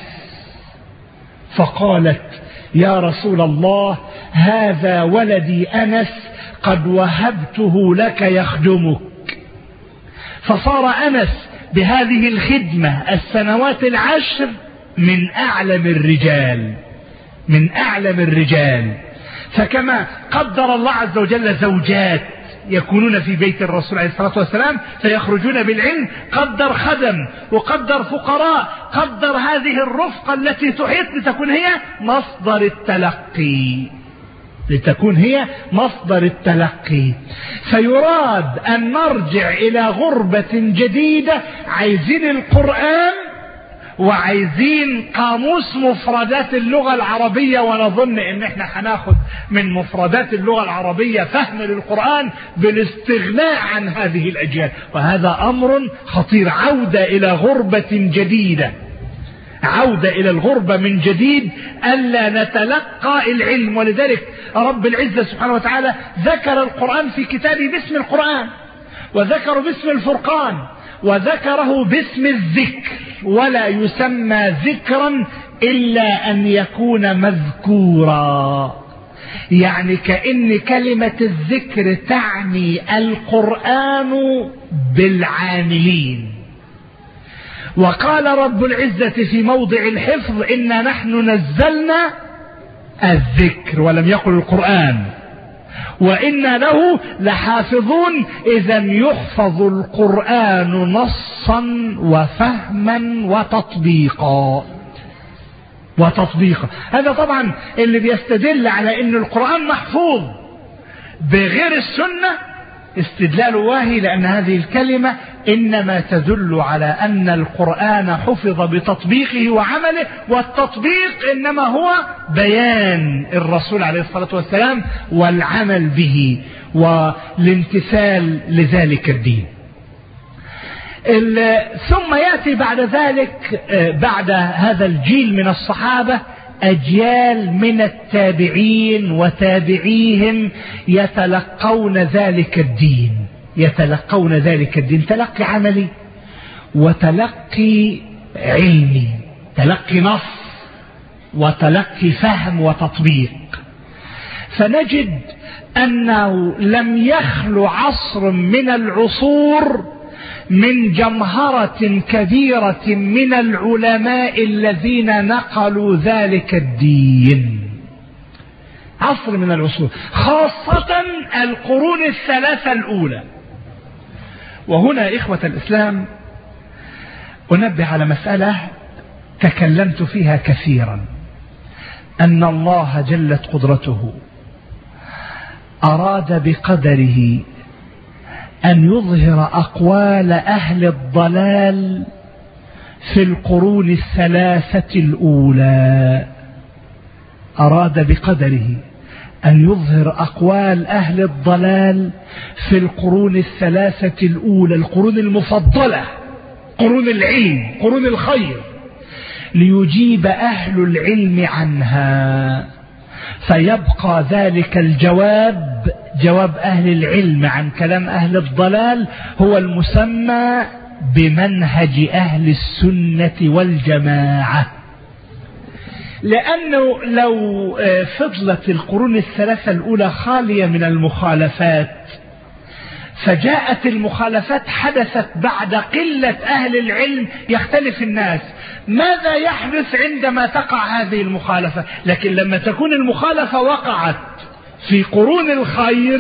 فقالت: يا رسول الله، هذا ولدي أنس قد وهبته لك يخدمك. فصار أنس بهذه الخدمة السنوات العشر من أعلم الرجال من أعلم الرجال. فكما قدر الله عز وجل زوجات يكونون في بيت الرسول عليه الصلاة والسلام فيخرجون بالعلم، قدر خدم وقدر فقراء، قدر هذه الرفقة التي تحيط لتكون هي مصدر التلقي لتكون هي مصدر التلقي. فيراد أن نرجع إلى غربة جديدة، عايزين القرآن وعايزين قاموس مفردات اللغة العربية، ونظن ان احنا هناخد من مفردات اللغة العربية فهم للقرآن بالاستغناء عن هذه الأجيال، وهذا أمر خطير. عودة إلى غربة جديدة، عودة إلى الغربة من جديد، ألا نتلقى العلم. ولذلك رب العزة سبحانه وتعالى ذكر القرآن في كتابه باسم القرآن، وذكره باسم الفرقان، وذكره باسم الذكر، ولا يسمى ذكرا إلا أن يكون مذكورا. يعني كأن كلمة الذكر تعني القرآن بالعاملين. وقال رب العزة في موضع الحفظ: إنا نحن نزلنا الذكر، ولم يقل القرآن. وإنا له لحافظون. إذا يحفظ القرآن نصا وفهما وتطبيقا وتطبيقا. هذا طبعا اللي بيستدل على ان القرآن محفوظ بغير السنة استدلال واهي، لأن هذه الكلمة إنما تدل على أن القرآن حفظ بتطبيقه وعمله، والتطبيق إنما هو بيان الرسول عليه الصلاة والسلام والعمل به والامتثال لذلك الدين. ثم يأتي بعد ذلك بعد هذا الجيل من الصحابة أجيال من التابعين وتابعيهم يتلقون ذلك الدين يتلقون ذلك الدين تلقي عملي وتلقي علمي، تلقي نص وتلقي فهم وتطبيق. فنجد أنه لم يخل عصر من العصور من جمهرة كبيرة من العلماء الذين نقلوا ذلك الدين. عصر من العصور، خاصة القرون الثلاثة الأولى. وهنا إخوة الإسلام أنبه على مسألة تكلمت فيها كثيرا، أن الله جلت قدرته أراد بقدره أن يظهر أقوال أهل الضلال في القرون الثلاثة الأولى. أراد بقدره أن يظهر أقوال أهل الضلال في القرون الثلاثة الأولى، القرون المفضلة، قرون العلم، قرون الخير، ليجيب أهل العلم عنها، فيبقى ذلك الجواب، جواب أهل العلم عن كلام أهل الضلال، هو المسمى بمنهج أهل السنة والجماعة. لأنه لو فضلت القرون الثلاثة الأولى خالية من المخالفات، فجاءت المخالفات حدثت بعد قلة أهل العلم، يختلف الناس. ماذا يحدث عندما تقع هذه المخالفة؟ لكن لما تكون المخالفة وقعت في قرون الخير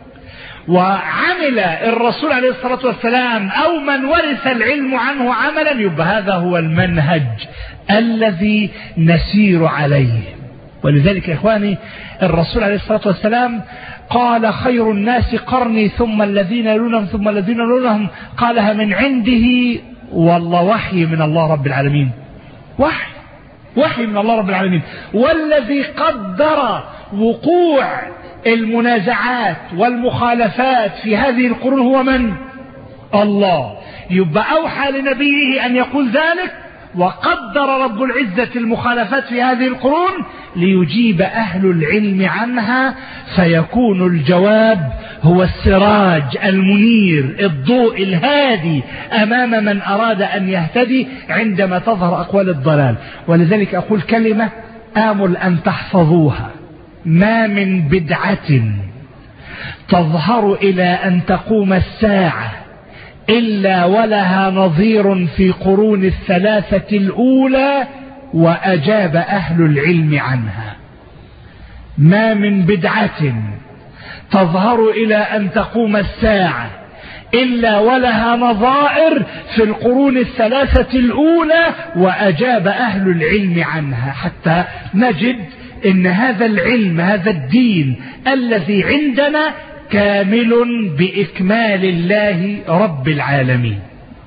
وعمل الرسول عليه الصلاة والسلام أو من ورث العلم عنه عملا، يبقى هذا هو المنهج الذي نسير عليه. ولذلك يا إخواني الرسول عليه الصلاة والسلام قال خير الناس قرني ثم الذين يلونهم ثم الذين يلونهم، قالها من عنده، والله وحي من الله رب العالمين، وحي وحي من الله رب العالمين. والذي قدر وقوع المنازعات والمخالفات في هذه القرون هو من؟ الله. يبقى أوحى لنبيه أن يقول ذلك، وقدر رب العزة المخالفات في هذه القرون ليجيب أهل العلم عنها، فيكون الجواب هو السراج المنير، الضوء الهادي أمام من أراد أن يهتدي عندما تظهر أقوال الضلال. ولذلك أقول كلمة آمل أن تحفظوها: ما من بدعة تظهر إلى أن تقوم الساعة إلا ولها نظير في قرون الثلاثة الأولى وأجاب أهل العلم عنها. ما من بدعة تظهر إلى أن تقوم الساعة إلا ولها نظائر في القرون الثلاثة الأولى وأجاب أهل العلم عنها، حتى نجد إن هذا العلم، هذا الدين الذي عندنا كامل بإكمال الله رب العالمين.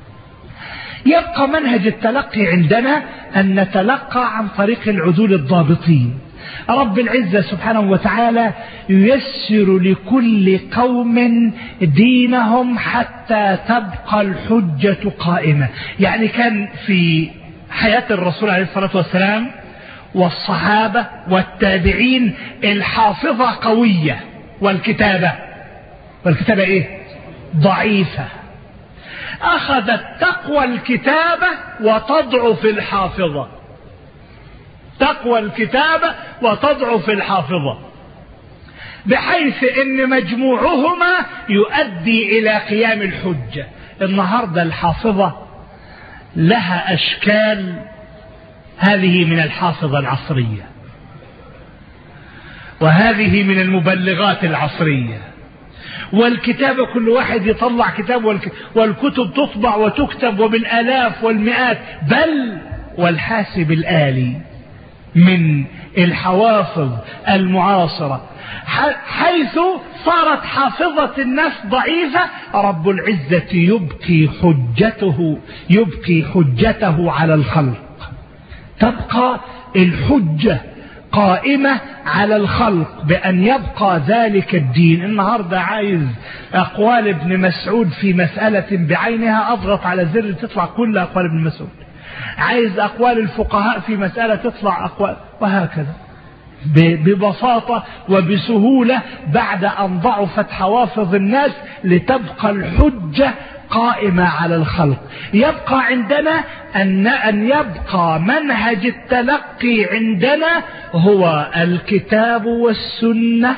يبقى منهج التلقي عندنا أن نتلقى عن طريق العدول الضابطين. رب العزة سبحانه وتعالى ييسر لكل قوم دينهم حتى تبقى الحجة قائمة. يعني كان في حياة الرسول عليه الصلاة والسلام والصحابة والتابعين الحافظة قوية، والكتابة والكتابة ايه؟ ضعيفة. أخذت تقوى الكتابة وتضعف الحافظة، تقوى الكتابة وتضعف الحافظة، بحيث ان مجموعهما يؤدي الى قيام الحجة. النهاردة الحافظة لها اشكال، هذه من الحافظة العصرية، وهذه من المبلغات العصرية. والكتابة كل واحد يطلع كتاب، والكتب تطبع وتكتب وبالآلاف والمئات، بل والحاسب الآلي من الحوافظ المعاصرة، حيث صارت حافظة الناس ضعيفة. رب العزة يبقي حجته يبقي حجته على الخلق، تبقى الحجة قائمة على الخلق بأن يبقى ذلك الدين. النهاردة عايز أقوال ابن مسعود في مسألة بعينها، أضغط على زر تطلع كل أقوال ابن مسعود. عايز أقوال الفقهاء في مسألة تطلع أقوال، وهكذا ببساطة وبسهولة بعد أن ضعفت حوافظ الناس لتبقى الحجة قائمة على الخلق. يبقى عندنا أن أن يبقى منهج التلقي عندنا هو الكتاب والسنة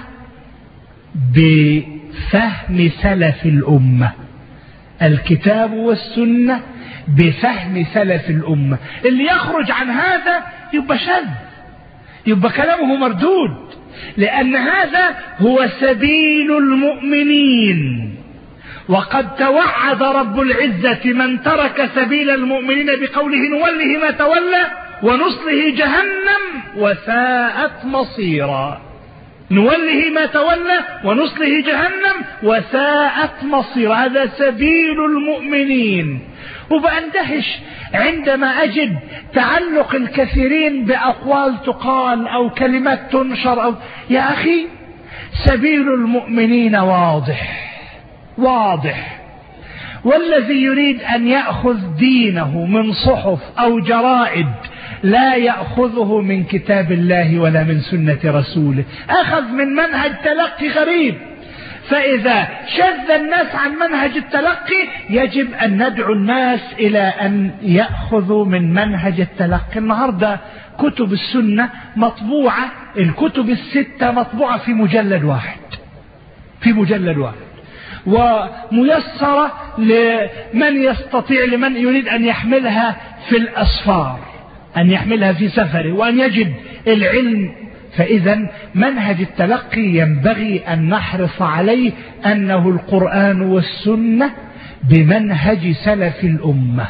بفهم سلف الأمة. الكتاب والسنة بفهم سلف الأمة. اللي يخرج عن هذا يبقى شاذ، يبقى كلامه مردود، لأن هذا هو سبيل المؤمنين. وقد توعد رب العزة من ترك سبيل المؤمنين بقوله نوله ما تولى ونصله جهنم وساءت مصيرا. نوله ما تولى ونصله جهنم وساءت مصيرا، هذا سبيل المؤمنين. وبأندهش عندما أجد تعلق الكثيرين بأقوال تقال أو كلمات تنشر أو يا أخي سبيل المؤمنين واضح واضح. والذي يريد أن يأخذ دينه من صحف أو جرائد لا يأخذه من كتاب الله ولا من سنة رسوله، أخذ من منهج تلقي غريب. فإذا شذ الناس عن منهج التلقي يجب أن ندعو الناس إلى أن يأخذوا من منهج التلقي. النهاردة كتب السنة مطبوعة، الكتب الستة مطبوعة في مجلد واحد في مجلد واحد وميسرة لمن يستطيع، لمن يريد أن يحملها في الأسفار، أن يحملها في سفره وأن يجد العلم. فإذا منهج التلقي ينبغي أن نحرص عليه أنه القرآن والسنة بمنهج سلف الأمة.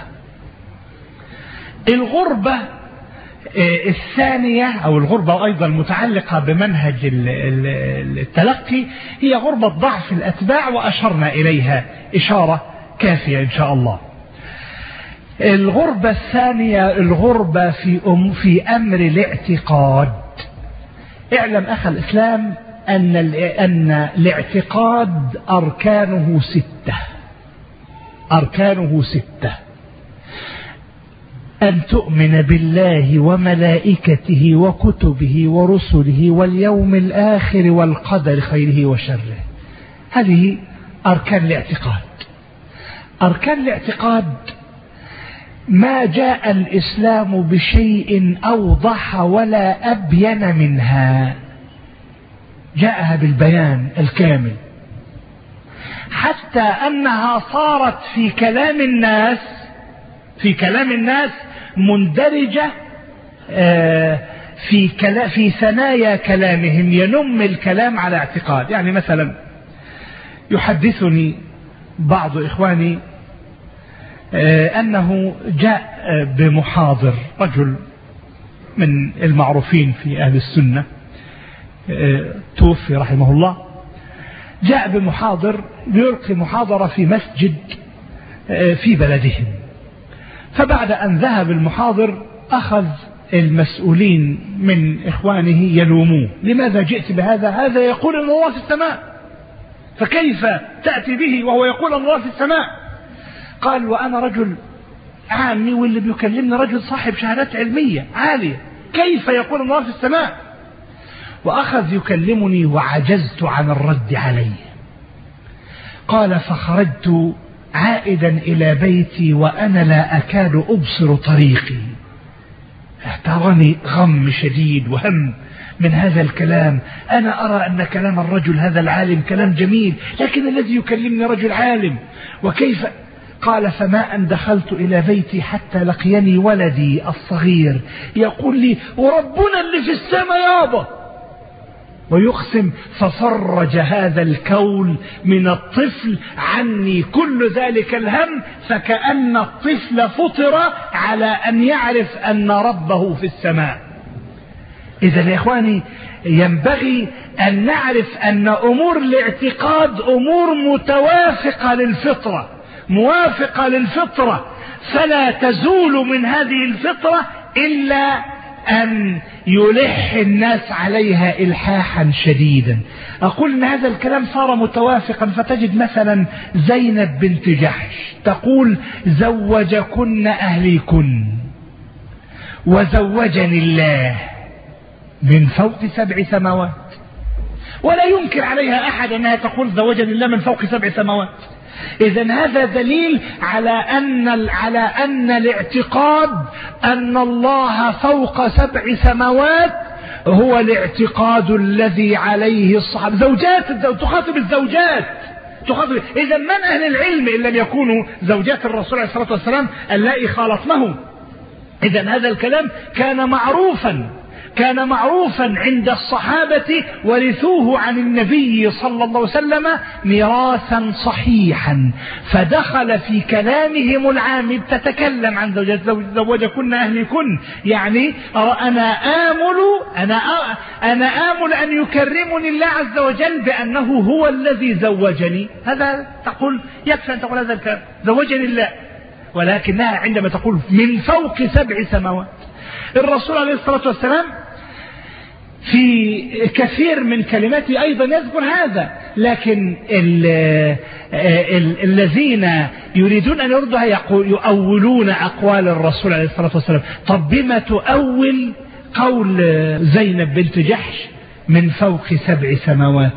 الغربة الثانية أو الغربة أيضا المتعلقة بمنهج التلقي هي غربة ضعف الأتباع، وأشرنا إليها إشارة كافية إن شاء الله. الغربة الثانية الغربة في أم في أمر الاعتقاد. اعلم أخي الإسلام أن أن الاعتقاد أركانه ستة أركانه ستة أن تؤمن بالله وملائكته وكتبه ورسله واليوم الآخر والقدر خيره وشره. هذه أركان الاعتقاد. أركان الاعتقاد ما جاء الإسلام بشيء أوضح ولا أبين منها، جاءها بالبيان الكامل، حتى أنها صارت في كلام الناس في كلام الناس مندرجة في في ثنايا كلامهم، ينم الكلام على اعتقاد. يعني مثلا يحدثني بعض إخواني أنه جاء بمحاضر، رجل من المعروفين في أهل السنة توفي رحمه الله، جاء بمحاضر بيلقي محاضرة في مسجد في بلدهم. فبعد أن ذهب المحاضر أخذ المسؤولين من إخوانه يلوموه: لماذا جئت بهذا؟ هذا يقول أن الله في السماء، فكيف تأتي به وهو يقول أن الله في السماء؟ قال: وأنا رجل عامي واللي بيكلمني رجل صاحب شهادات علمية عالية، كيف يقول أن الله في السماء؟ وأخذ يكلمني وعجزت عن الرد عليه. قال: فخرجت عائدا إلى بيتي وأنا لا أكاد أبصر طريقي. احترني غم شديد وهم من هذا الكلام. أنا أرى أن كلام الرجل هذا العالم كلام جميل، لكن الذي يكلمني رجل عالم، وكيف؟ قال: فما أن دخلت إلى بيتي حتى لقيني ولدي الصغير يقول لي: وربنا اللي في السماء يابا. ويقسم ففرج هذا الكون من الطفل عني كل ذلك الهم، فكأن الطفل فطر على أن يعرف أن ربه في السماء. إذا يا إخواني ينبغي أن نعرف أن أمور الاعتقاد أمور متوافقة للفطرة، موافقة للفطرة، فلا تزول من هذه الفطرة إلا أن يلح الناس عليها إلحاحا شديدا. أقول أن هذا الكلام صار متوافقا، فتجد مثلا زينب بنت جحش تقول زوجكن أهليكن وزوجني الله من فوق سبع سماوات، ولا ينكر عليها أحد أنها تقول زوجني الله من فوق سبع سماوات. إذن هذا دليل على أن على أن الاعتقاد أن الله فوق سبع سماوات هو الاعتقاد الذي عليه الصحابة. زوجات تخاطب الزوجات تخاطب. إذن من أهل العلم إن لم يكونوا زوجات الرسول عليه الصلاة والسلام اللائي خالطنه؟ إذن هذا الكلام كان معروفا كان معروفا عند الصحابة، ورثوه عن النبي صلى الله عليه وسلم ميراثا صحيحا. فدخل في كلامهم العام تتكلم عن زوجات زوجكن أهلكن، يعني أنا آمل أنا أنا آمل أن يكرمني الله عز وجل بأنه هو الذي زوجني. هذا تقول يكفي أن تقول هذا الكلام زوجني الله، ولكنها عندما تقول من فوق سبع سماوات. الرسول عليه الصلاة والسلام في كثير من كلماته أيضا يذكر هذا، لكن ال ال الذين يريدون أن يردها يؤولون أقوال الرسول عليه الصلاة والسلام. طب بما تؤول قول زينب بنت جحش من فوق سبع سماوات؟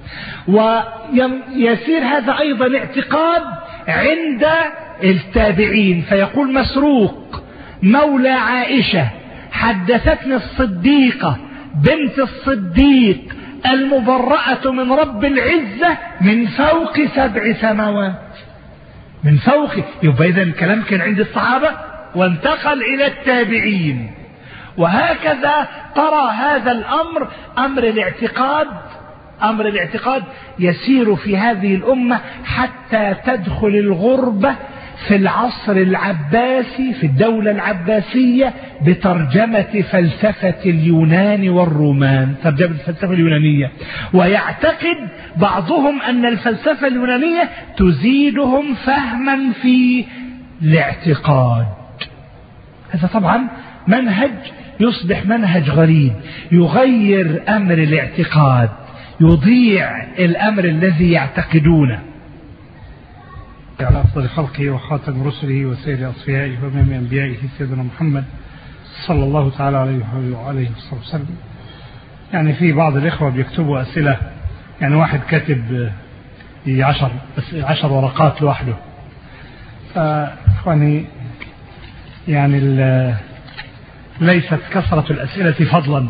ويسير هذا أيضا اعتقاد عند التابعين، فيقول مسروق مولى عائشة حدثتني الصديقة بنت الصديق المبرأة من رب العزة من فوق سبع سماوات. من فوق، يبقى إذا الكلام كان عند الصحابة وانتقل إلى التابعين. وهكذا ترى هذا الأمر أمر الاعتقاد أمر الاعتقاد يسير في هذه الأمة حتى تدخل الغربة في العصر العباسي في الدولة العباسية بترجمة فلسفة اليونان والرومان، ترجمة الفلسفة اليونانية. ويعتقد بعضهم أن الفلسفة اليونانية تزيدهم فهما في الاعتقاد. هذا طبعا منهج يصبح منهج غريب، يغير أمر الاعتقاد، يضيع الأمر الذي يعتقدونه. على أفضل خلقه وخاتم رسله وسيد أصفيائه وإمام أنبيائه سيدنا محمد صلى الله تعالى عليه وعليه وسلم. يعني في بعض الإخوة بيكتبوا أسئلة، يعني واحد كاتب عشر عشر ورقات لوحده. فأخواني يعني ليست كثرة الأسئلة فضلا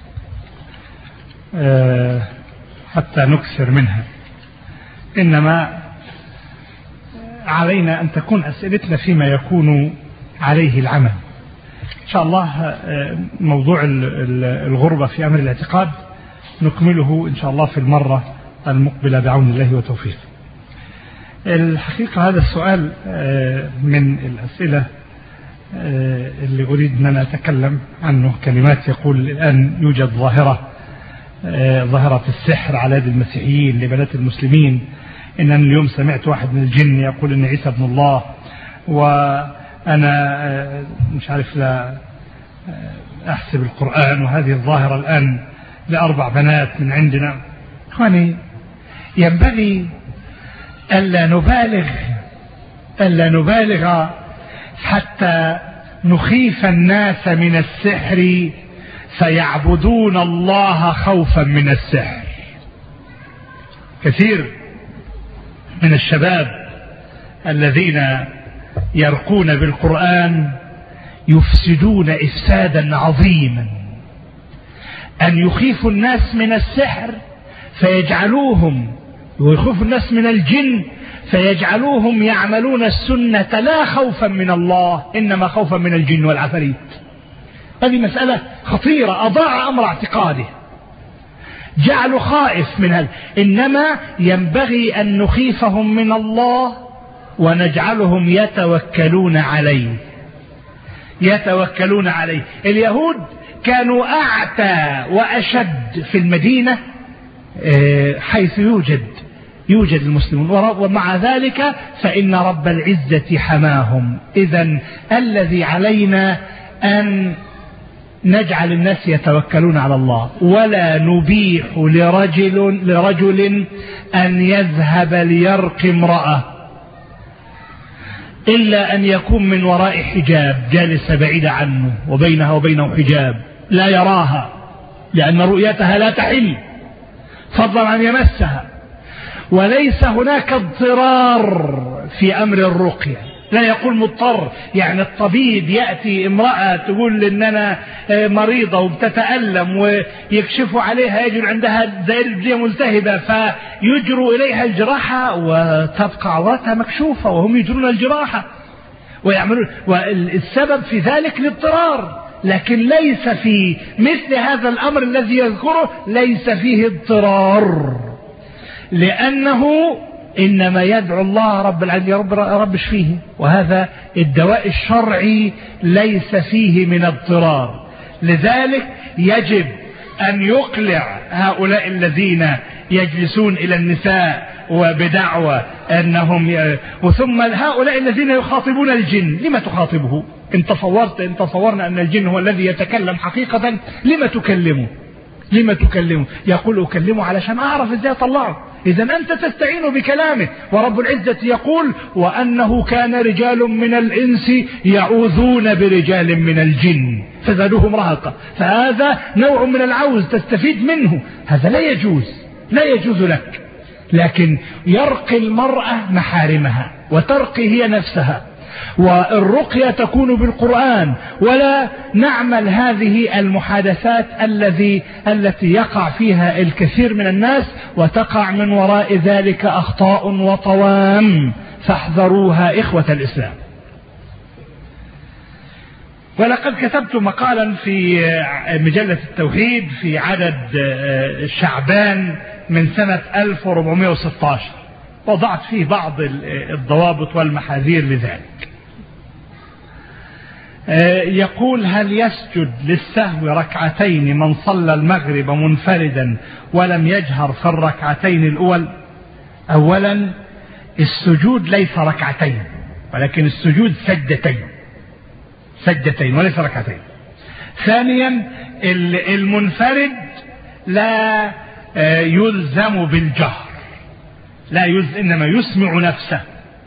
حتى نكثر منها، إنما علينا أن تكون أسئلتنا فيما يكون عليه العمل. إن شاء الله موضوع الغربة في أمر الاعتقاد نكمله إن شاء الله في المرة المقبلة بعون الله وتوفيقه. الحقيقة هذا السؤال من الأسئلة اللي أريد أن أتكلم عنه. كلمات يقول الآن يوجد ظاهرة ظاهرة السحر على يد المسيحيين لبنات المسلمين. إن أنا اليوم سمعت واحد من الجن يقول إن عيسى ابن الله، وأنا مش عارف لا أحسب القرآن، وهذه الظاهرة الآن لأربع بنات من عندنا. إخواني ينبغي ألا نبالغ ألا نبالغ حتى نخيف الناس من السحر فيعبدون الله خوفا من السحر. كثير من الشباب الذين يرقون بالقرآن يفسدون إفسادا عظيما، أن يخيفوا الناس من السحر فيجعلوهم، ويخيفوا الناس من الجن فيجعلوهم يعملون السنة لا خوفا من الله إنما خوفا من الجن والعفاريت. هذه مسألة خطيرة، أضاع أمر اعتقاده. جعله خائف من هذا، إنما ينبغي أن نخيفهم من الله ونجعلهم يتوكلون عليه يتوكلون عليه. اليهود كانوا أعتى وأشد في المدينة حيث يوجد يوجد المسلمون، ومع ذلك فإن رب العزة حماهم. إذن الذي علينا أن نجعل الناس يتوكلون على الله، ولا نبيح لرجل, لرجل أن يذهب ليرقي امرأة إلا أن يكون من وراء حجاب، جالس بعيد عنه وبينها وبينه حجاب لا يراها، لأن رؤيتها لا تحل فضلا عن يمسها. وليس هناك اضطرار في أمر الرقية، لا يقول مضطر، يعني الطبيب يأتي امرأة تقول إن أنا مريضة وبتتألم ويكشفوا عليها يجد عندها دائرة جلدية ملتهبة فيجروا إليها الجراحة وتبقى عورتها مكشوفة وهم يجرون الجراحة ويعملون، والسبب في ذلك الاضطرار. لكن ليس في مثل هذا الأمر الذي يذكره ليس فيه اضطرار، لأنه إنما يدعو الله رب العالمين يا رب رب اشفيه، وهذا الدواء الشرعي ليس فيه من اضطرار. لذلك يجب أن يقلع هؤلاء الذين يجلسون إلى النساء وبدعوى أنهم ي... وثم هؤلاء الذين يخاطبون الجن، لما تخاطبه؟ إن تصورت إن تصورنا أن الجن هو الذي يتكلم حقيقة، لما تكلمه؟ لما تكلمه؟ يقول أكلمه علشان أعرف إزاي أطلعه. إذا أنت تستعين بكلامه، ورب العزة يقول وأنه كان رجال من الإنس يعوذون برجال من الجن فزادوهم رهقا، فهذا نوع من العوز تستفيد منه، هذا لا يجوز لا يجوز لك. لكن يرقي المرأة محارمها وترقي هي نفسها، والرقية تكون بالقرآن، ولا نعمل هذه المحادثات الذي التي يقع فيها الكثير من الناس وتقع من وراء ذلك أخطاء وطوام، فاحذروها إخوة الإسلام. ولقد كتبت مقالا في مجلة التوحيد في عدد شعبان من سنة ألف وأربعمائة وستة عشر، وضعت فيه بعض الضوابط والمحاذير لذلك. يقول هل يسجد للسهو ركعتين من صلى المغرب منفردا ولم يجهر في الركعتين الأول؟ أولا السجود ليس ركعتين، ولكن السجود سجدتين سجدتين وليس ركعتين. ثانيا المنفرد لا يلزم بالجهر، لا يلزم، إنما يسمع نفسه.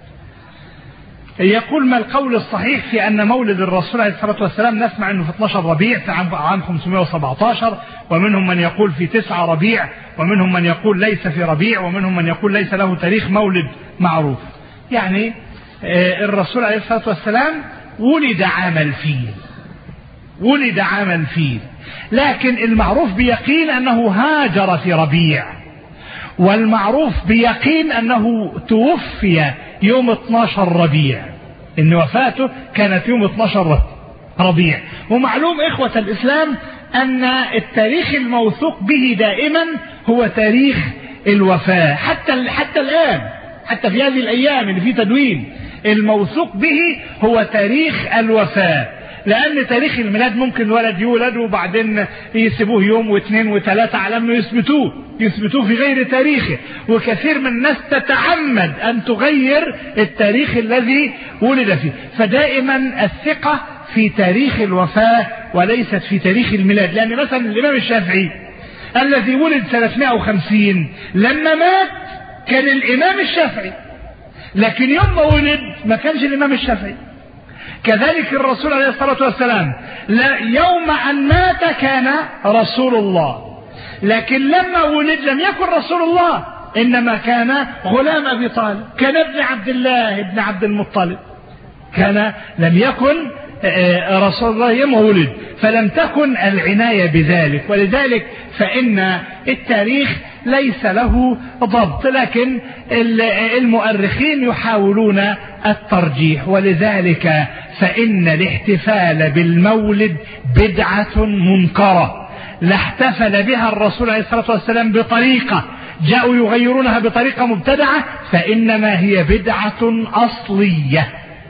يقول ما القول الصحيح في أن مولد الرسول عليه الصلاة والسلام نسمع أنه في اثني عشر ربيع في عام خمسمائة وسبعة عشر، ومنهم من يقول في تسعة ربيع، ومنهم من يقول ليس في ربيع، ومنهم من يقول ليس له تاريخ مولد معروف. يعني الرسول عليه الصلاة والسلام ولد عام الفيل ولد عام الفيل لكن المعروف بيقين أنه هاجر في ربيع، والمعروف بيقين أنه توفي يوم اثني عشر ربيع، إن وفاته كانت يوم اثني عشر ربيع. ومعلوم إخوة الإسلام أن التاريخ الموثوق به دائما هو تاريخ الوفاة، حتى حتى الآن، حتى في هذه الأيام اللي في تدوين، الموثوق به هو تاريخ الوفاة. لأن تاريخ الميلاد ممكن الولد يولد وبعدين يسيبوه يوم واثنين وثلاثة على أنه يثبتوه يثبتوه في غير تاريخه، وكثير من الناس تتعمد أن تغير التاريخ الذي ولد فيه. فدائما الثقة في تاريخ الوفاة وليست في تاريخ الميلاد. لأن مثلا الإمام الشافعي الذي ولد ثلاثمائة وخمسين لما مات كان الإمام الشافعي، لكن يوم ما ولد ما كانش الإمام الشافعي. كذلك الرسول عليه الصلاة والسلام لا يوم أن مات كان رسول الله، لكن لما ولد لم يكن رسول الله، إنما كان غلام أبي طالب، كان ابن عبد الله ابن عبد المطلب، كان لم يكن رسول الله يوم ولد، فلم تكن العناية بذلك. ولذلك فإن التاريخ ليس له ضبط، لكن المؤرخين يحاولون الترجيح. ولذلك فإن الاحتفال بالمولد بدعة منكرة، لاحتفل بها الرسول عليه الصلاة والسلام بطريقة جاءوا يغيرونها بطريقة مبتدعة، فإنما هي بدعة أصلية.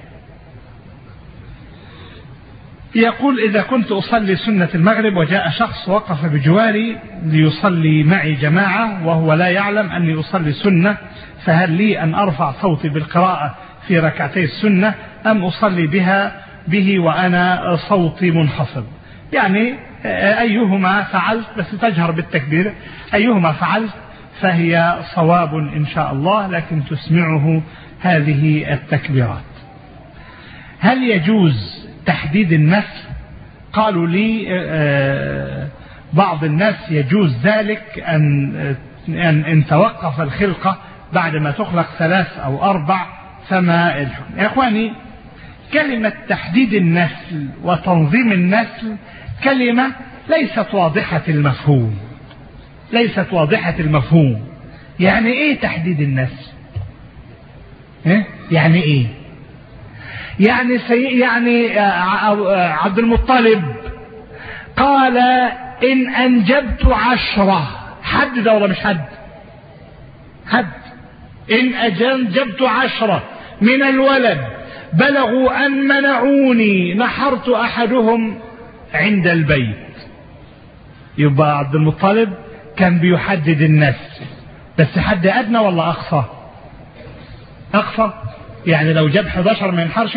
يقول: إذا كنت أصلي سنة المغرب وجاء شخص وقف بجواري ليصلي معي جماعة وهو لا يعلم أني أصلي سنة، فهل لي أن أرفع صوتي بالقراءة في ركعتي السنة أم أصلي بها به وأنا صوتي منخفض؟ يعني أيهما فعلت، بس تجهر بالتكبير، أيهما فعلت فهي صواب إن شاء الله، لكن تسمعه هذه التكبيرات. هل يجوز تحديد النسل؟ قالوا لي بعض الناس يجوز ذلك أن إن توقف الخلقة بعد ما تخلق ثلاث أو أربع فما الحكم. يا إخواني، كلمة تحديد النسل وتنظيم النسل كلمة ليست واضحة المفهوم، ليست واضحة المفهوم. يعني إيه تحديد النسل؟ إيه؟ يعني إيه؟ يعني سي... يعني عبد المطلب قال: إن أنجبت عشرة، حد ده ولا مش حد؟ حد. إن أنجبت عشرة من الولد بلغوا أن منعوني نحرت أحدهم عند البيت. يبقى عبد المطلب كان بيحدد النسل، بس حد أدنى ولا أقصى؟ أقصى. يعني لو جاب حداشر ما ينحرش؟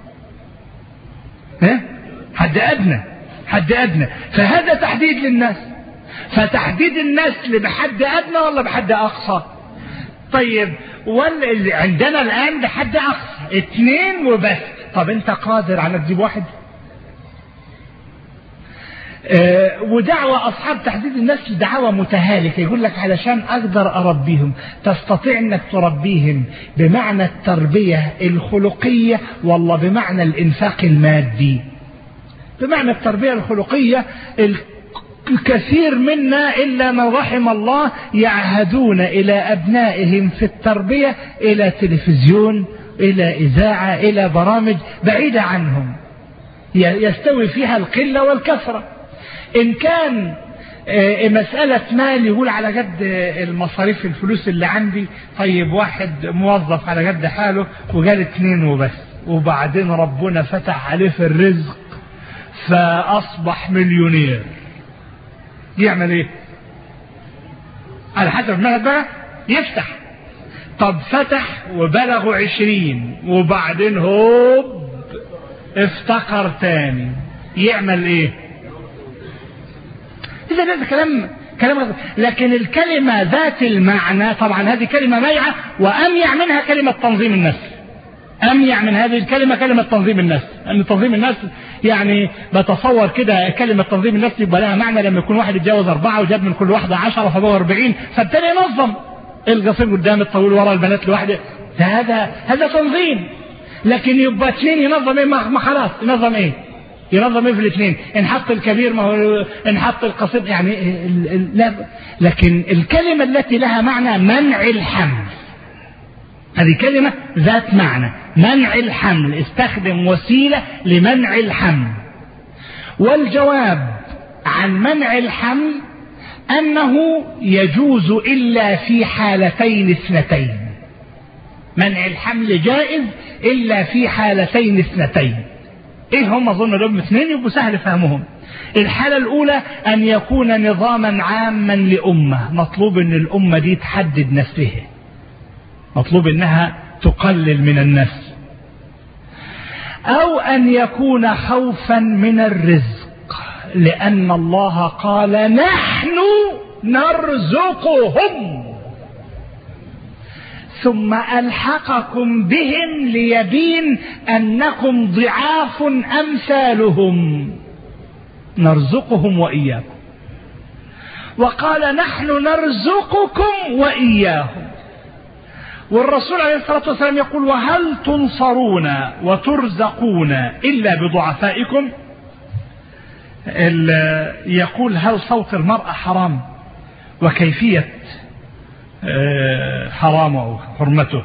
ها؟ حد أدنى، حد أدنى. فهذا تحديد للناس. فتحديد النسل بحد أدنى ولا بحد أقصى؟ طيب، واللي عندنا الآن بحد أقصى اثنين وبس. طب أنت قادر على تجيب واحد؟ أه ودعوة أصحاب تحديد النسل دعوة متهالكة. يقول لك علشان أقدر أربيهم. تستطيع أنك تربيهم بمعنى التربية الخلقية ولا بمعنى الإنفاق المادي؟ بمعنى التربية الخلقية. الكثير منا إلا من رحم الله يعهدون إلى أبنائهم في التربية إلى تلفزيون، إلى إذاعة، إلى برامج بعيدة عنهم يستوي فيها القلة والكثرة. إن كان مسألة مال يقول على قد المصاريف الفلوس اللي عندي، طيب واحد موظف على قد حاله وقال اتنين وبس، وبعدين ربنا فتح عليه في الرزق فأصبح مليونير، يعمل ايه؟ على حسب ما بقى يفتح. طب فتح وبلغوا عشرين وبعدين هوب افتقر تاني، يعمل ايه؟ إذا هذا كلام كلام. لكن الكلمة ذات المعنى طبعا هذه كلمة ميعة، وأميع منها كلمة تنظيم النسل. أميع من هذه الكلمة كلمة تنظيم النسل، أن تنظيم النسل يعني بتصور كده كلمة تنظيم النسل يبقى لها معنى لما يكون واحد يتجوز أربعة وجاب من كل واحدة عشرة فبقوا أربعين، فابتدى ينظم القصير قدام الطويل ورا البنات لوحده. هذا هذا تنظيم. لكن يبقى اثنين ينظم ايه؟ ما خلاص ينظم ايه؟ ينظم ايه في الاثنين؟ ان حط الكبير ما هو ان حط القصير يعني لا. لكن الكلمة التي لها معنى منع الحمل، هذه كلمة ذات معنى منع الحمل، استخدم وسيلة لمنع الحمل. والجواب عن منع الحمل أنه يجوز إلا في حالتين اثنتين. منع الحمل جائز إلا في حالتين اثنتين. إيه هم؟ أظن لهم اثنين يبقوا سهل فهمهم. الحالة الأولى أن يكون نظاما عاما لأمة، مطلوب أن الأمة دي تحدد نسلها، مطلوب أنها تقلل من النسل. أو أن يكون خوفا من الرزق، لأن الله قال نحن نرزقهم ثم ألحقكم بهم ليبين أنكم ضعاف أمثالهم، نرزقهم وإياكم. وقال نحن نرزقكم وإياهم. والرسول عليه الصلاة والسلام يقول وهل تنصرون وترزقون إلا بضعفائكم؟ يقول هل صوت المرأة حرام وكيفية حرامه أو حرمته؟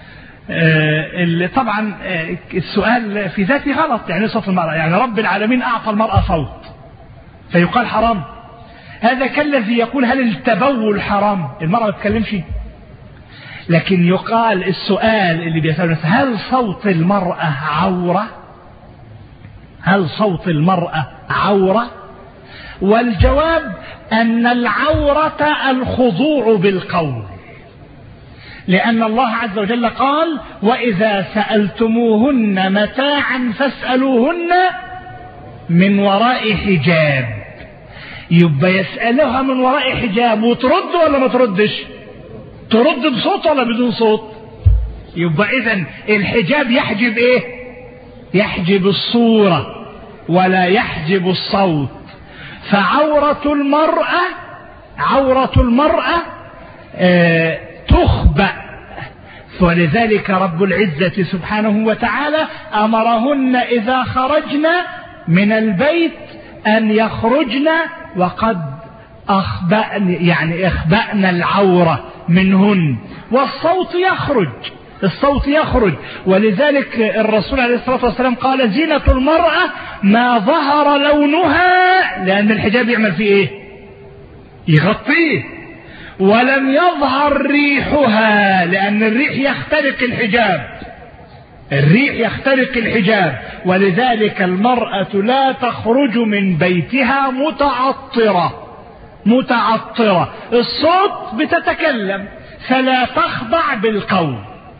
طبعا السؤال في ذاته غلط. يعني صوت المرأة، يعني رب العالمين أعطى المرأة صوت فيقال حرام؟ هذا كالذي يقول هل التبول حرام؟ المرأة ما تتكلمش، لكن يقال السؤال اللي بيسأله هل صوت المرأة عورة؟ هل صوت المرأة عورة؟ والجواب أن العورة الخضوع بالقول، لأن الله عز وجل قال وإذا سألتموهن متاعا فاسألوهن من وراء حجاب. يبقى يسألها من وراء حجاب وترد ولا ما تردش؟ ترد بصوت ولا بدون صوت؟ يبقى إذن الحجاب يحجب إيه؟ يحجب الصورة ولا يحجب الصوت. فعورة المرأة عورة المرأة آه تخبأ، ولذلك رب العزة سبحانه وتعالى أمرهن إذا خرجن من البيت أن يخرجن وقد أخبأن، يعني أخبأن العورة منهن، والصوت يخرج الصوت يخرج ولذلك الرسول عليه الصلاة والسلام قال زينة المرأة ما ظهر لونها، لأن الحجاب يعمل فيه إيه؟ يغطيه. ولم يظهر ريحها، لأن الريح يخترق الحجاب الريح يخترق الحجاب ولذلك المرأة لا تخرج من بيتها متعطرة متعطرة الصوت بتتكلم فلا تخضع بالقول.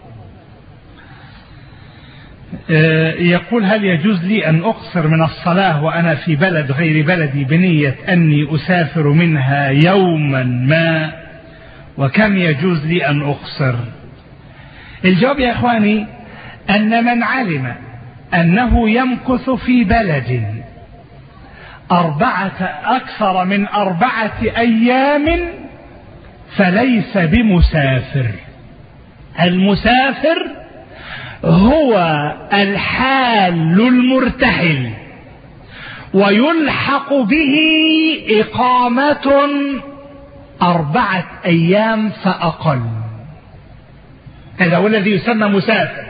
يقول هل يجوز لي أن أقصر من الصلاة وأنا في بلد غير بلدي بنية أني أسافر منها يوما ما، وكم يجوز لي أن أقصر؟ الجواب يا إخواني أن من علم أنه يمكث في بلد أربعة أكثر من أربعة أيام فليس بمسافر. المسافر هو الحال المرتحل ويلحق به إقامة أربعة أيام فأقل، هذا هو الذي يسمى مسافر.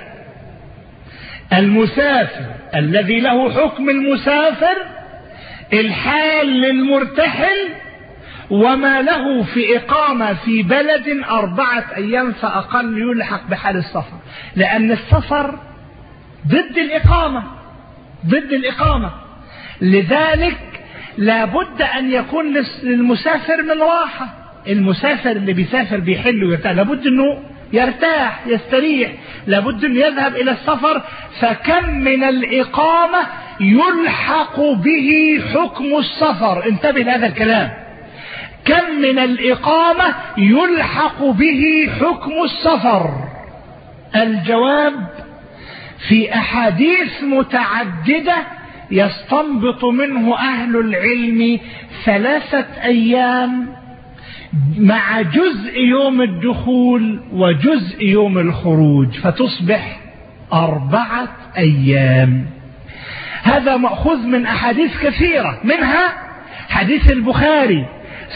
المسافر الذي له حكم المسافر الحال المرتحل وما له في إقامة في بلد أربعة أيام فأقل يلحق بحال السفر، لأن السفر ضد الإقامة ضد الإقامة لذلك لابد أن يكون للمسافر من راحة. المسافر اللي بيسافر بيحل ويرتاح لابد أنه يرتاح يستريح، لابد أن يذهب إلى السفر. فكم من الإقامة يلحق به حكم السفر، انتبه لهذا الكلام، كم من الإقامة يلحق به حكم السفر؟ الجواب في أحاديث متعددة يستنبط منه أهل العلم ثلاثة أيام مع جزء يوم الدخول وجزء يوم الخروج فتصبح أربعة أيام. هذا مأخوذ من أحاديث كثيرة، منها حديث البخاري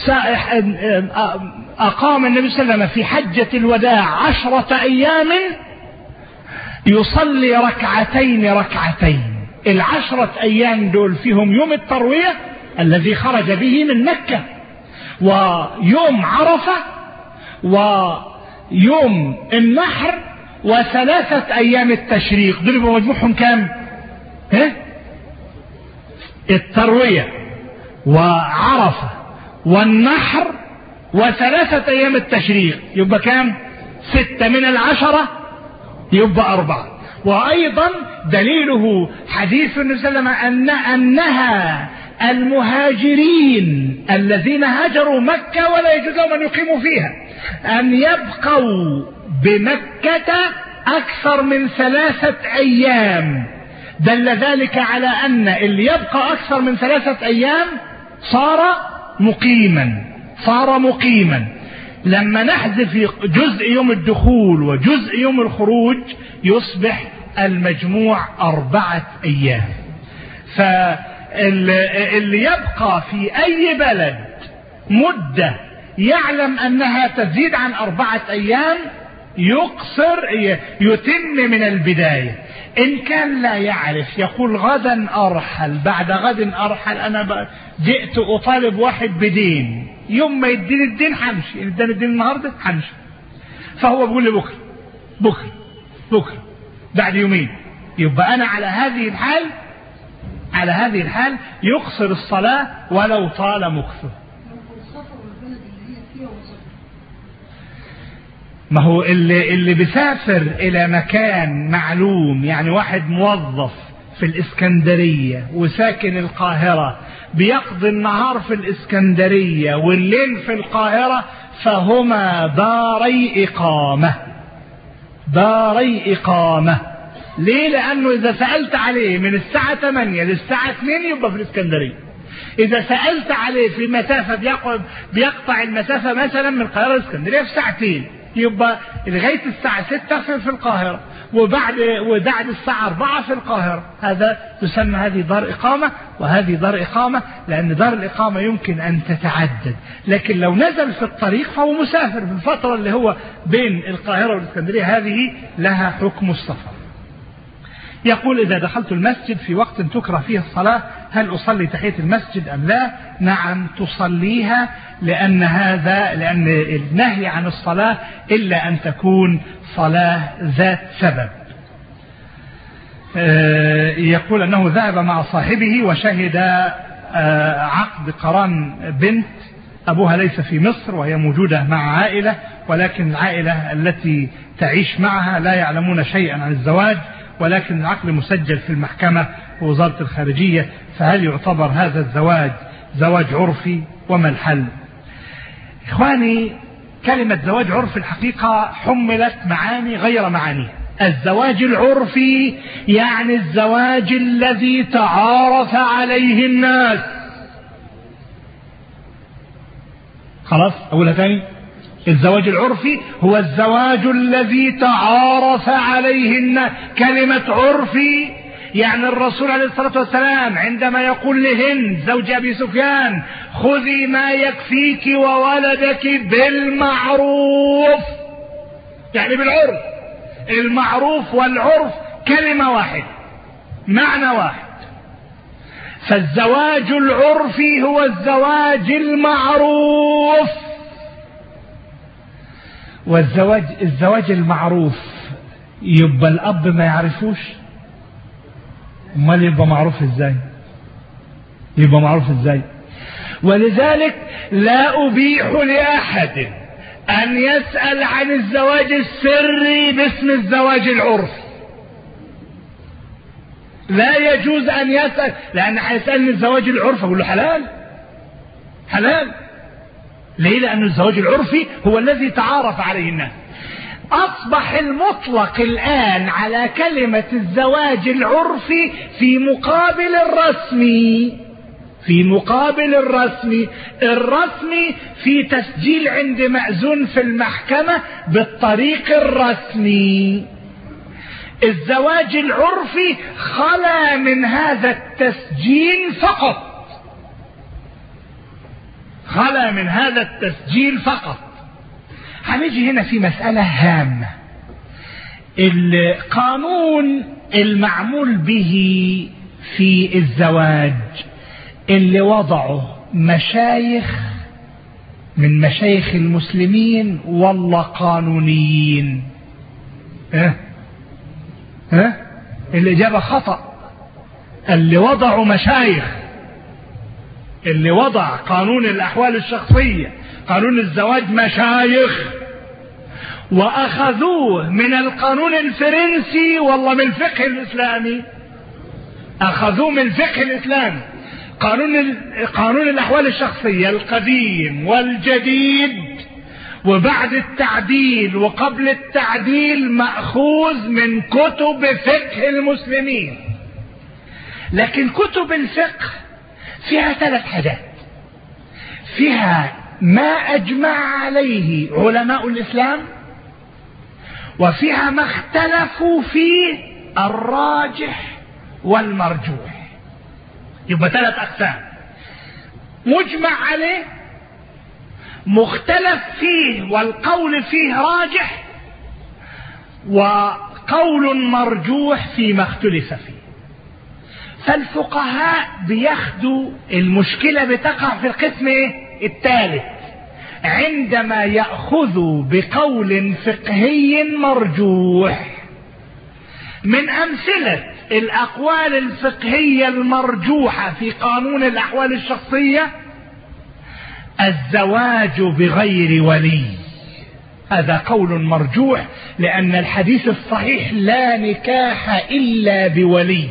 أقام النبي صلى الله عليه وسلم في حجة الوداع عشرة أيام يصلي ركعتين ركعتين. العشرة أيام دول فيهم يوم التروية الذي خرج به من مكة، ويوم عرفة، ويوم النحر، وثلاثة أيام التشريق. دول بمجموعهم كام؟ ها؟ التروية وعرفة والنحر وثلاثة أيام التشريق، يبقى كام؟ ستة من العشرة يبقى أربعة. وأيضا دليله حديث النبي صلى الله عليه وسلم أن أنها المهاجرين الذين هاجروا مكة ولا يجوز لهم أن يقيموا فيها أن يبقوا بمكة أكثر من ثلاثة أيام. دل ذلك على أن اللي يبقى أكثر من ثلاثة أيام صار مقيما صار مقيما. لما نحذف جزء يوم الدخول وجزء يوم الخروج يصبح المجموع أربعة أيام. فاللي يبقى في أي بلد مدة يعلم أنها تزيد عن أربعة أيام يقصر يتم من البداية. إن كان لا يعرف يقول غدا أرحل، بعد غد أرحل، أنا جئت أطالب واحد بدين، يوم ما يديني الدين حمشي، يديني الدين النهاردة حمشي، فهو بيقول لي بكرة بكرة بكرة بعد يومين. يبقى أنا على هذه الحال على هذه الحال يقصر الصلاة ولو طال مكثه. ما هو اللي, اللي بيسافر إلى مكان معلوم، يعني واحد موظف في الإسكندرية وساكن القاهرة بيقضي النهار في الإسكندرية والليل في القاهرة، فهما داري إقامة داري إقامة. ليه؟ لأنه إذا سألت عليه من الساعة ثمانية للساعة اثنين يبقى في الإسكندرية. إذا سألت عليه في مسافة بيقطع المسافة مثلا من القاهرة للإسكندرية في ساعتين، يبقى لغاية الساعة ستة في القاهرة، وبعد وبعد الساعة أربعة في القاهرة. هذا تسمى هذه دار إقامة وهذه دار إقامة، لأن دار الإقامة يمكن أن تتعدد، لكن لو نزل في الطريق فهو مسافر في الفترة اللي هو بين القاهرة والإسكندرية، هذه لها حكم السفر. يقول: إذا دخلت المسجد في وقت تكره فيه الصلاة هل أصلي تحية المسجد أم لا؟ نعم تصليها، لأن هذا لأن النهي عن الصلاة إلا أن تكون صلاة ذات سبب. يقول أنه ذهب مع صاحبه وشهد عقد قران بنت أبوها ليس في مصر وهي موجودة مع عائلة، ولكن العائلة التي تعيش معها لا يعلمون شيئا عن الزواج، ولكن العقد مسجل في المحكمة ووزارة الخارجية، فهل يعتبر هذا الزواج زواج عرفي وما الحل؟ إخواني، كلمة زواج عرفي الحقيقة حملت معاني غير معانيها. الزواج العرفي يعني الزواج الذي تعارف عليه الناس. خلاص أقولها تاني، الزواج العرفي هو الزواج الذي تعارف عليه الناس. كلمة عرفي يعني الرسول عليه الصلاة والسلام عندما يقول لهند زوج أبي سفيان: خذي ما يكفيك وولدك بالمعروف، يعني بالعرف. المعروف والعرف كلمة واحد، معنى واحد. فالزواج العرفي هو الزواج المعروف، والزواج الزواج المعروف يبقى الأب ما يعرفوش، امال يبقى معروف ازاي؟ يبقى معروف ازاي؟ ولذلك لا أبيح لأحد أن يسأل عن الزواج السري باسم الزواج العرفي. لا يجوز أن يسأل، لأن هيسألني الزواج العرفي أقول له حلال حلال. ليه؟ لأن الزواج العرفي هو الذي تعارف عليه الناس. أصبح المطلق الآن على كلمة الزواج العرفي في مقابل الرسمي. في مقابل الرسمي الرسمي في تسجيل عند مأذون في المحكمة بالطريق الرسمي. الزواج العرفي خلا من هذا التسجيل فقط، خلا من هذا التسجيل فقط. هنيجي هنا في مسألة هامة. القانون المعمول به في الزواج اللي وضعه مشايخ من مشايخ المسلمين ولا قانونيين؟ ها ها الإجابة خطأ. اللي وضعوا مشايخ، اللي وضع قانون الأحوال الشخصية، قانون الزواج، مشايخ، وأخذوه من القانون الفرنسي والله من الفقه الإسلامي. أخذوه من الفقه الإسلامي. قانون قانون الأحوال الشخصية القديم والجديد وبعد التعديل وقبل التعديل مأخوذ من كتب فقه المسلمين. لكن كتب الفقه فيها ثلاث حاجات. فيها ما أجمع عليه علماء الإسلام، وفيها ما اختلفوا فيه الراجح والمرجوح. يبقى ثلاث أقسام: مجمع عليه، مختلف فيه والقول فيه راجح، قول مرجوح فيما اختلف فيه. فالفقهاء بياخدوا المشكلة بتقع في القسم الثالث عندما يأخذوا بقول فقهي مرجوح. من أمثلة الأقوال الفقهية المرجوحة في قانون الأحوال الشخصية الزواج بغير ولي. هذا قول مرجوح لأن الحديث الصحيح لا نكاح إلا بولي.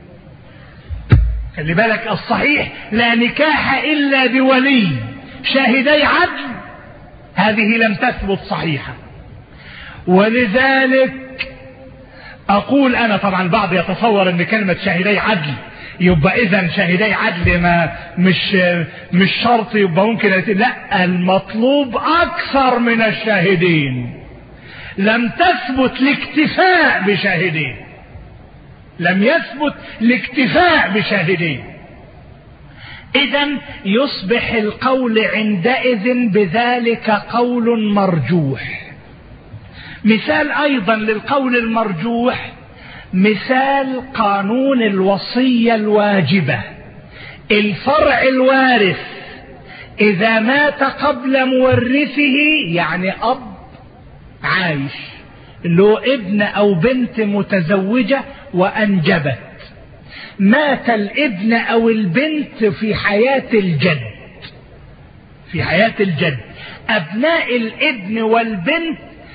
خلي بالك، الصحيح لا نكاح إلا بولي شاهدي عدل، هذه لم تثبت صحيحة. ولذلك أقول أنا، طبعا البعض يتصور أن كلمة شاهدي عدل يبقى إذن شاهدي عدل ما مش مش شرط، يبقى ممكن لا، المطلوب أكثر من الشاهدين. لم تثبت الاكتفاء بشاهدين، لم يثبت الاكتفاء بشاهدين. إذن يصبح القول عندئذ بذلك قول مرجوح. مثال أيضا للقول المرجوح مثال قانون الوصية الواجبة. الفرع الوارث إذا مات قبل مورثه، يعني أب عايش له ابن أو بنت متزوجة وأنجبت، مات الابن أو البنت في حياة الجد، في حياة الجد، أبناء الابن والبنت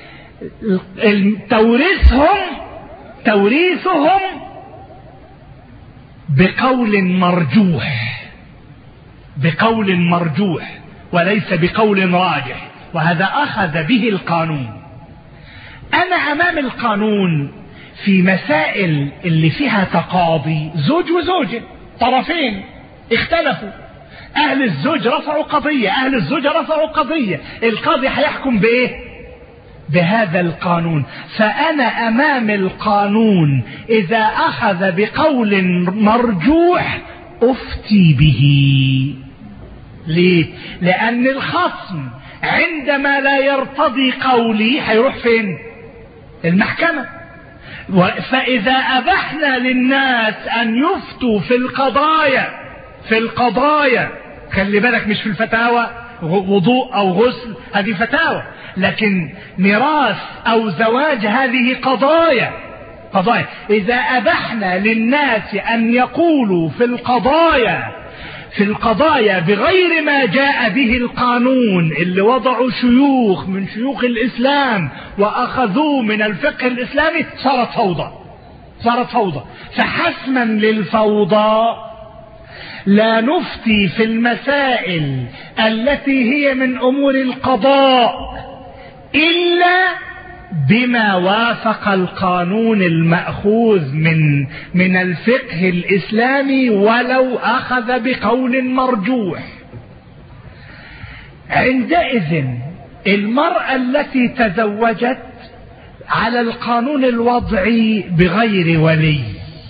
تورثهم توريثهم بقول مرجوح، بقول مرجوح وليس بقول راجح، وهذا أخذ به القانون. أنا أمام القانون في مسائل اللي فيها تقاضي، زوج وزوجة طرفين اختلفوا، أهل الزوج رفعوا قضية، أهل الزوجة رفعوا قضية، القاضي هيحكم بإيه؟ بهذا القانون. فأنا أمام القانون إذا أخذ بقول مرجوح أفتي به. ليه؟ لأن الخصم عندما لا يرتضي قولي هيروح فين؟ المحكمة. فإذا أبحنا للناس أن يفتوا في القضايا في القضايا خلي بالك مش في الفتاوى، وضوء أو غسل هذه فتاوى، لكن ميراث أو زواج هذه قضايا قضايا. إذا أبحنا للناس أن يقولوا في القضايا في القضايا بغير ما جاء به القانون اللي وضعوا شيوخ من شيوخ الإسلام وأخذوه من الفقه الإسلامي، صارت فوضى صارت فوضى. فحسما للفوضى لا نفتي في المسائل التي هي من أمور القضاء إلا بما وافق القانون المأخوذ من من الفقه الإسلامي ولو أخذ بقول مرجوح. عندئذ المرأة التي تزوجت على القانون الوضعي بغير ولي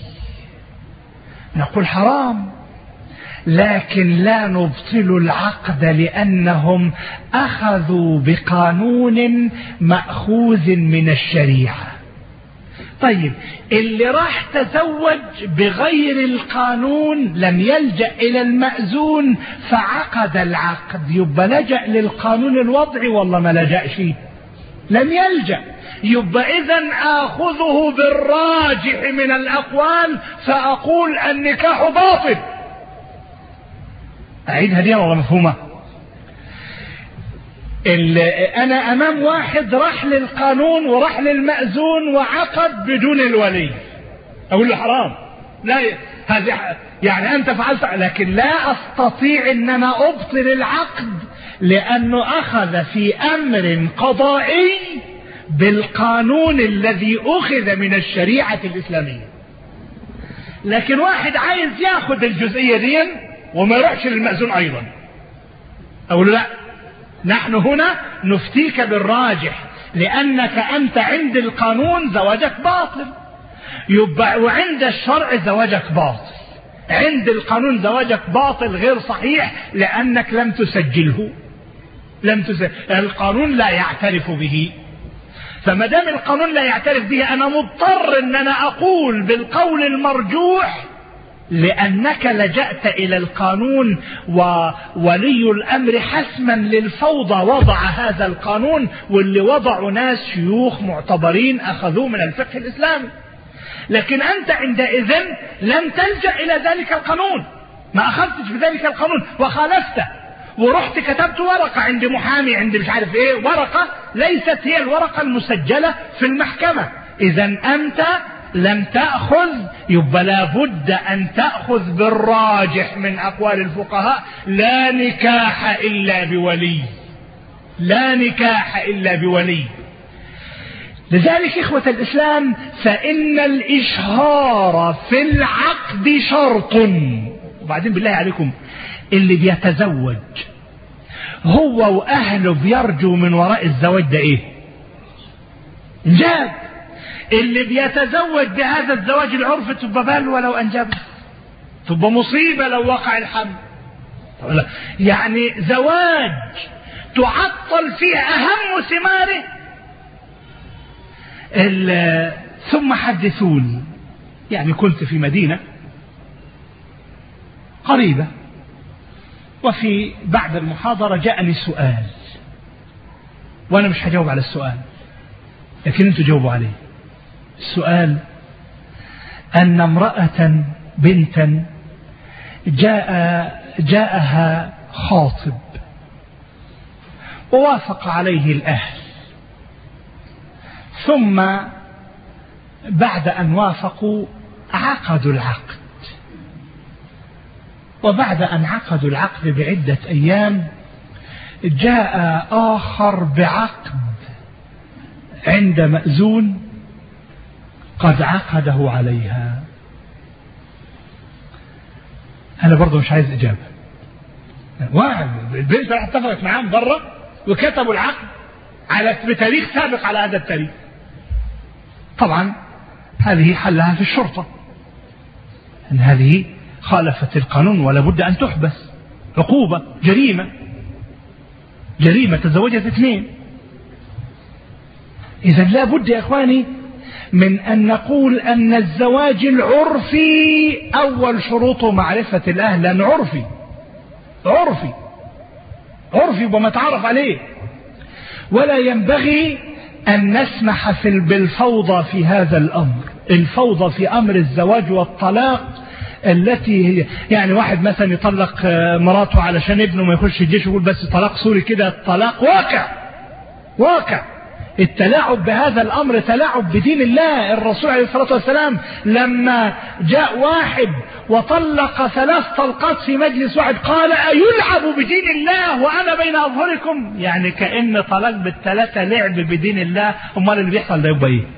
نقول حرام، لكن لا نبطل العقد لأنهم أخذوا بقانون مأخوذ من الشريعة. طيب اللي راح تزوج بغير القانون لم يلجأ إلى المأذون فعقد العقد، يبقى لجأ للقانون الوضعي والله ما لجأ شيء، لم يلجأ، يبقى إذن آخذه بالراجح من الأقوال فأقول النكاح باطل. أعيدها دي والله مفهومة؟ أنا أمام واحد راح للقانون وراح للمأذون وعقد بدون الولي، أقول له حرام، لا هذه يعني أنت فعلت، لكن لا أستطيع أن أنا أبطل العقد لأنه أخذ في أمر قضائي بالقانون الذي أخذ من الشريعة الإسلامية. لكن واحد عايز ياخد الجزئية دي وما يروحش للمأذون أيضا، أقول لا، نحن هنا نفتيك بالراجح لأنك أنت عند القانون زواجك باطل، يبقى وعند الشرع زواجك باطل، عند القانون زواجك باطل غير صحيح لأنك لم تسجله، لم تسجل، القانون لا يعترف به. فما دام القانون لا يعترف به أنا مضطر أن أنا أقول بالقول المرجوح، لأنك لجأت إلى القانون، وولي الأمر حسما للفوضى وضع هذا القانون، واللي وضعوا ناس شيوخ معتبرين أخذوه من الفقه الإسلامي. لكن أنت عندئذ لم تلجأ إلى ذلك القانون، ما أخذتش بذلك القانون وخالفته، ورحت كتبت ورقة عند محامي عند مش عارف ايه، ورقة ليست هي الورقة المسجلة في المحكمة. إذا أنت لم تأخذ، يبقى لابد أن تأخذ بالراجح من أقوال الفقهاء: لا نكاح إلا بولي، لا نكاح إلا بولي. لذلك إخوة الإسلام فإن الإشهار في العقد شرط. وبعدين بالله عليكم، اللي بيتزوج هو وأهله بيرجو من وراء الزواج ده إيه؟ إنجاب. اللي بيتزوج بهذا الزواج العرف تبقى بلوى لو أنجب، تبقى مصيبة لو وقع الحمل. يعني زواج تعطل فيه أهم ثماره. ثم حدثون، يعني كنت في مدينة قريبة، وفي بعد المحاضرة جاءني سؤال، وأنا مش هجاوب على السؤال لكن أنتوا جاوبوا عليه. السؤال أن امرأة بنتا جاء جاءها خاطب ووافق عليه الأهل، ثم بعد أن وافقوا عقدوا العقد، وبعد أن عقدوا العقد بعدة أيام جاء آخر بعقد عند مأذون قد عقده عليها. أنا برضو مش عايز إجابة. واحد البنت اتفقت معاهم برا وكتبوا العقد على بتاريخ سابق على هذا التاريخ. طبعا هذه حلها في الشرطة، أن هذه خالفت القانون ولا بد أن تحبس، عقوبة، جريمة، جريمة، تزوجت اثنين. إذا لا بد يا إخواني من أن نقول أن الزواج العرفي أول شروطه معرفة الأهل، لأن عرفي عرفي عرفي وما تعرف عليه. ولا ينبغي أن نسمح في بالفوضى في هذا الأمر. الفوضى في أمر الزواج والطلاق التي هي يعني واحد مثلا يطلق مراته علشان ابنه ما يخش الجيش يقول بس طلاق سوري كده. الطلاق واقع واقع. التلاعب بهذا الأمر تلاعب بدين الله. الرسول عليه الصلاة والسلام لما جاء واحد وطلق ثلاث طلقات في مجلس واحد قال أيلعب بدين الله وأنا بين أظهركم؟ يعني كأن طلاق بالثلاثة لعب بدين الله. أمال اللي بيحصل ده يبقى إيه؟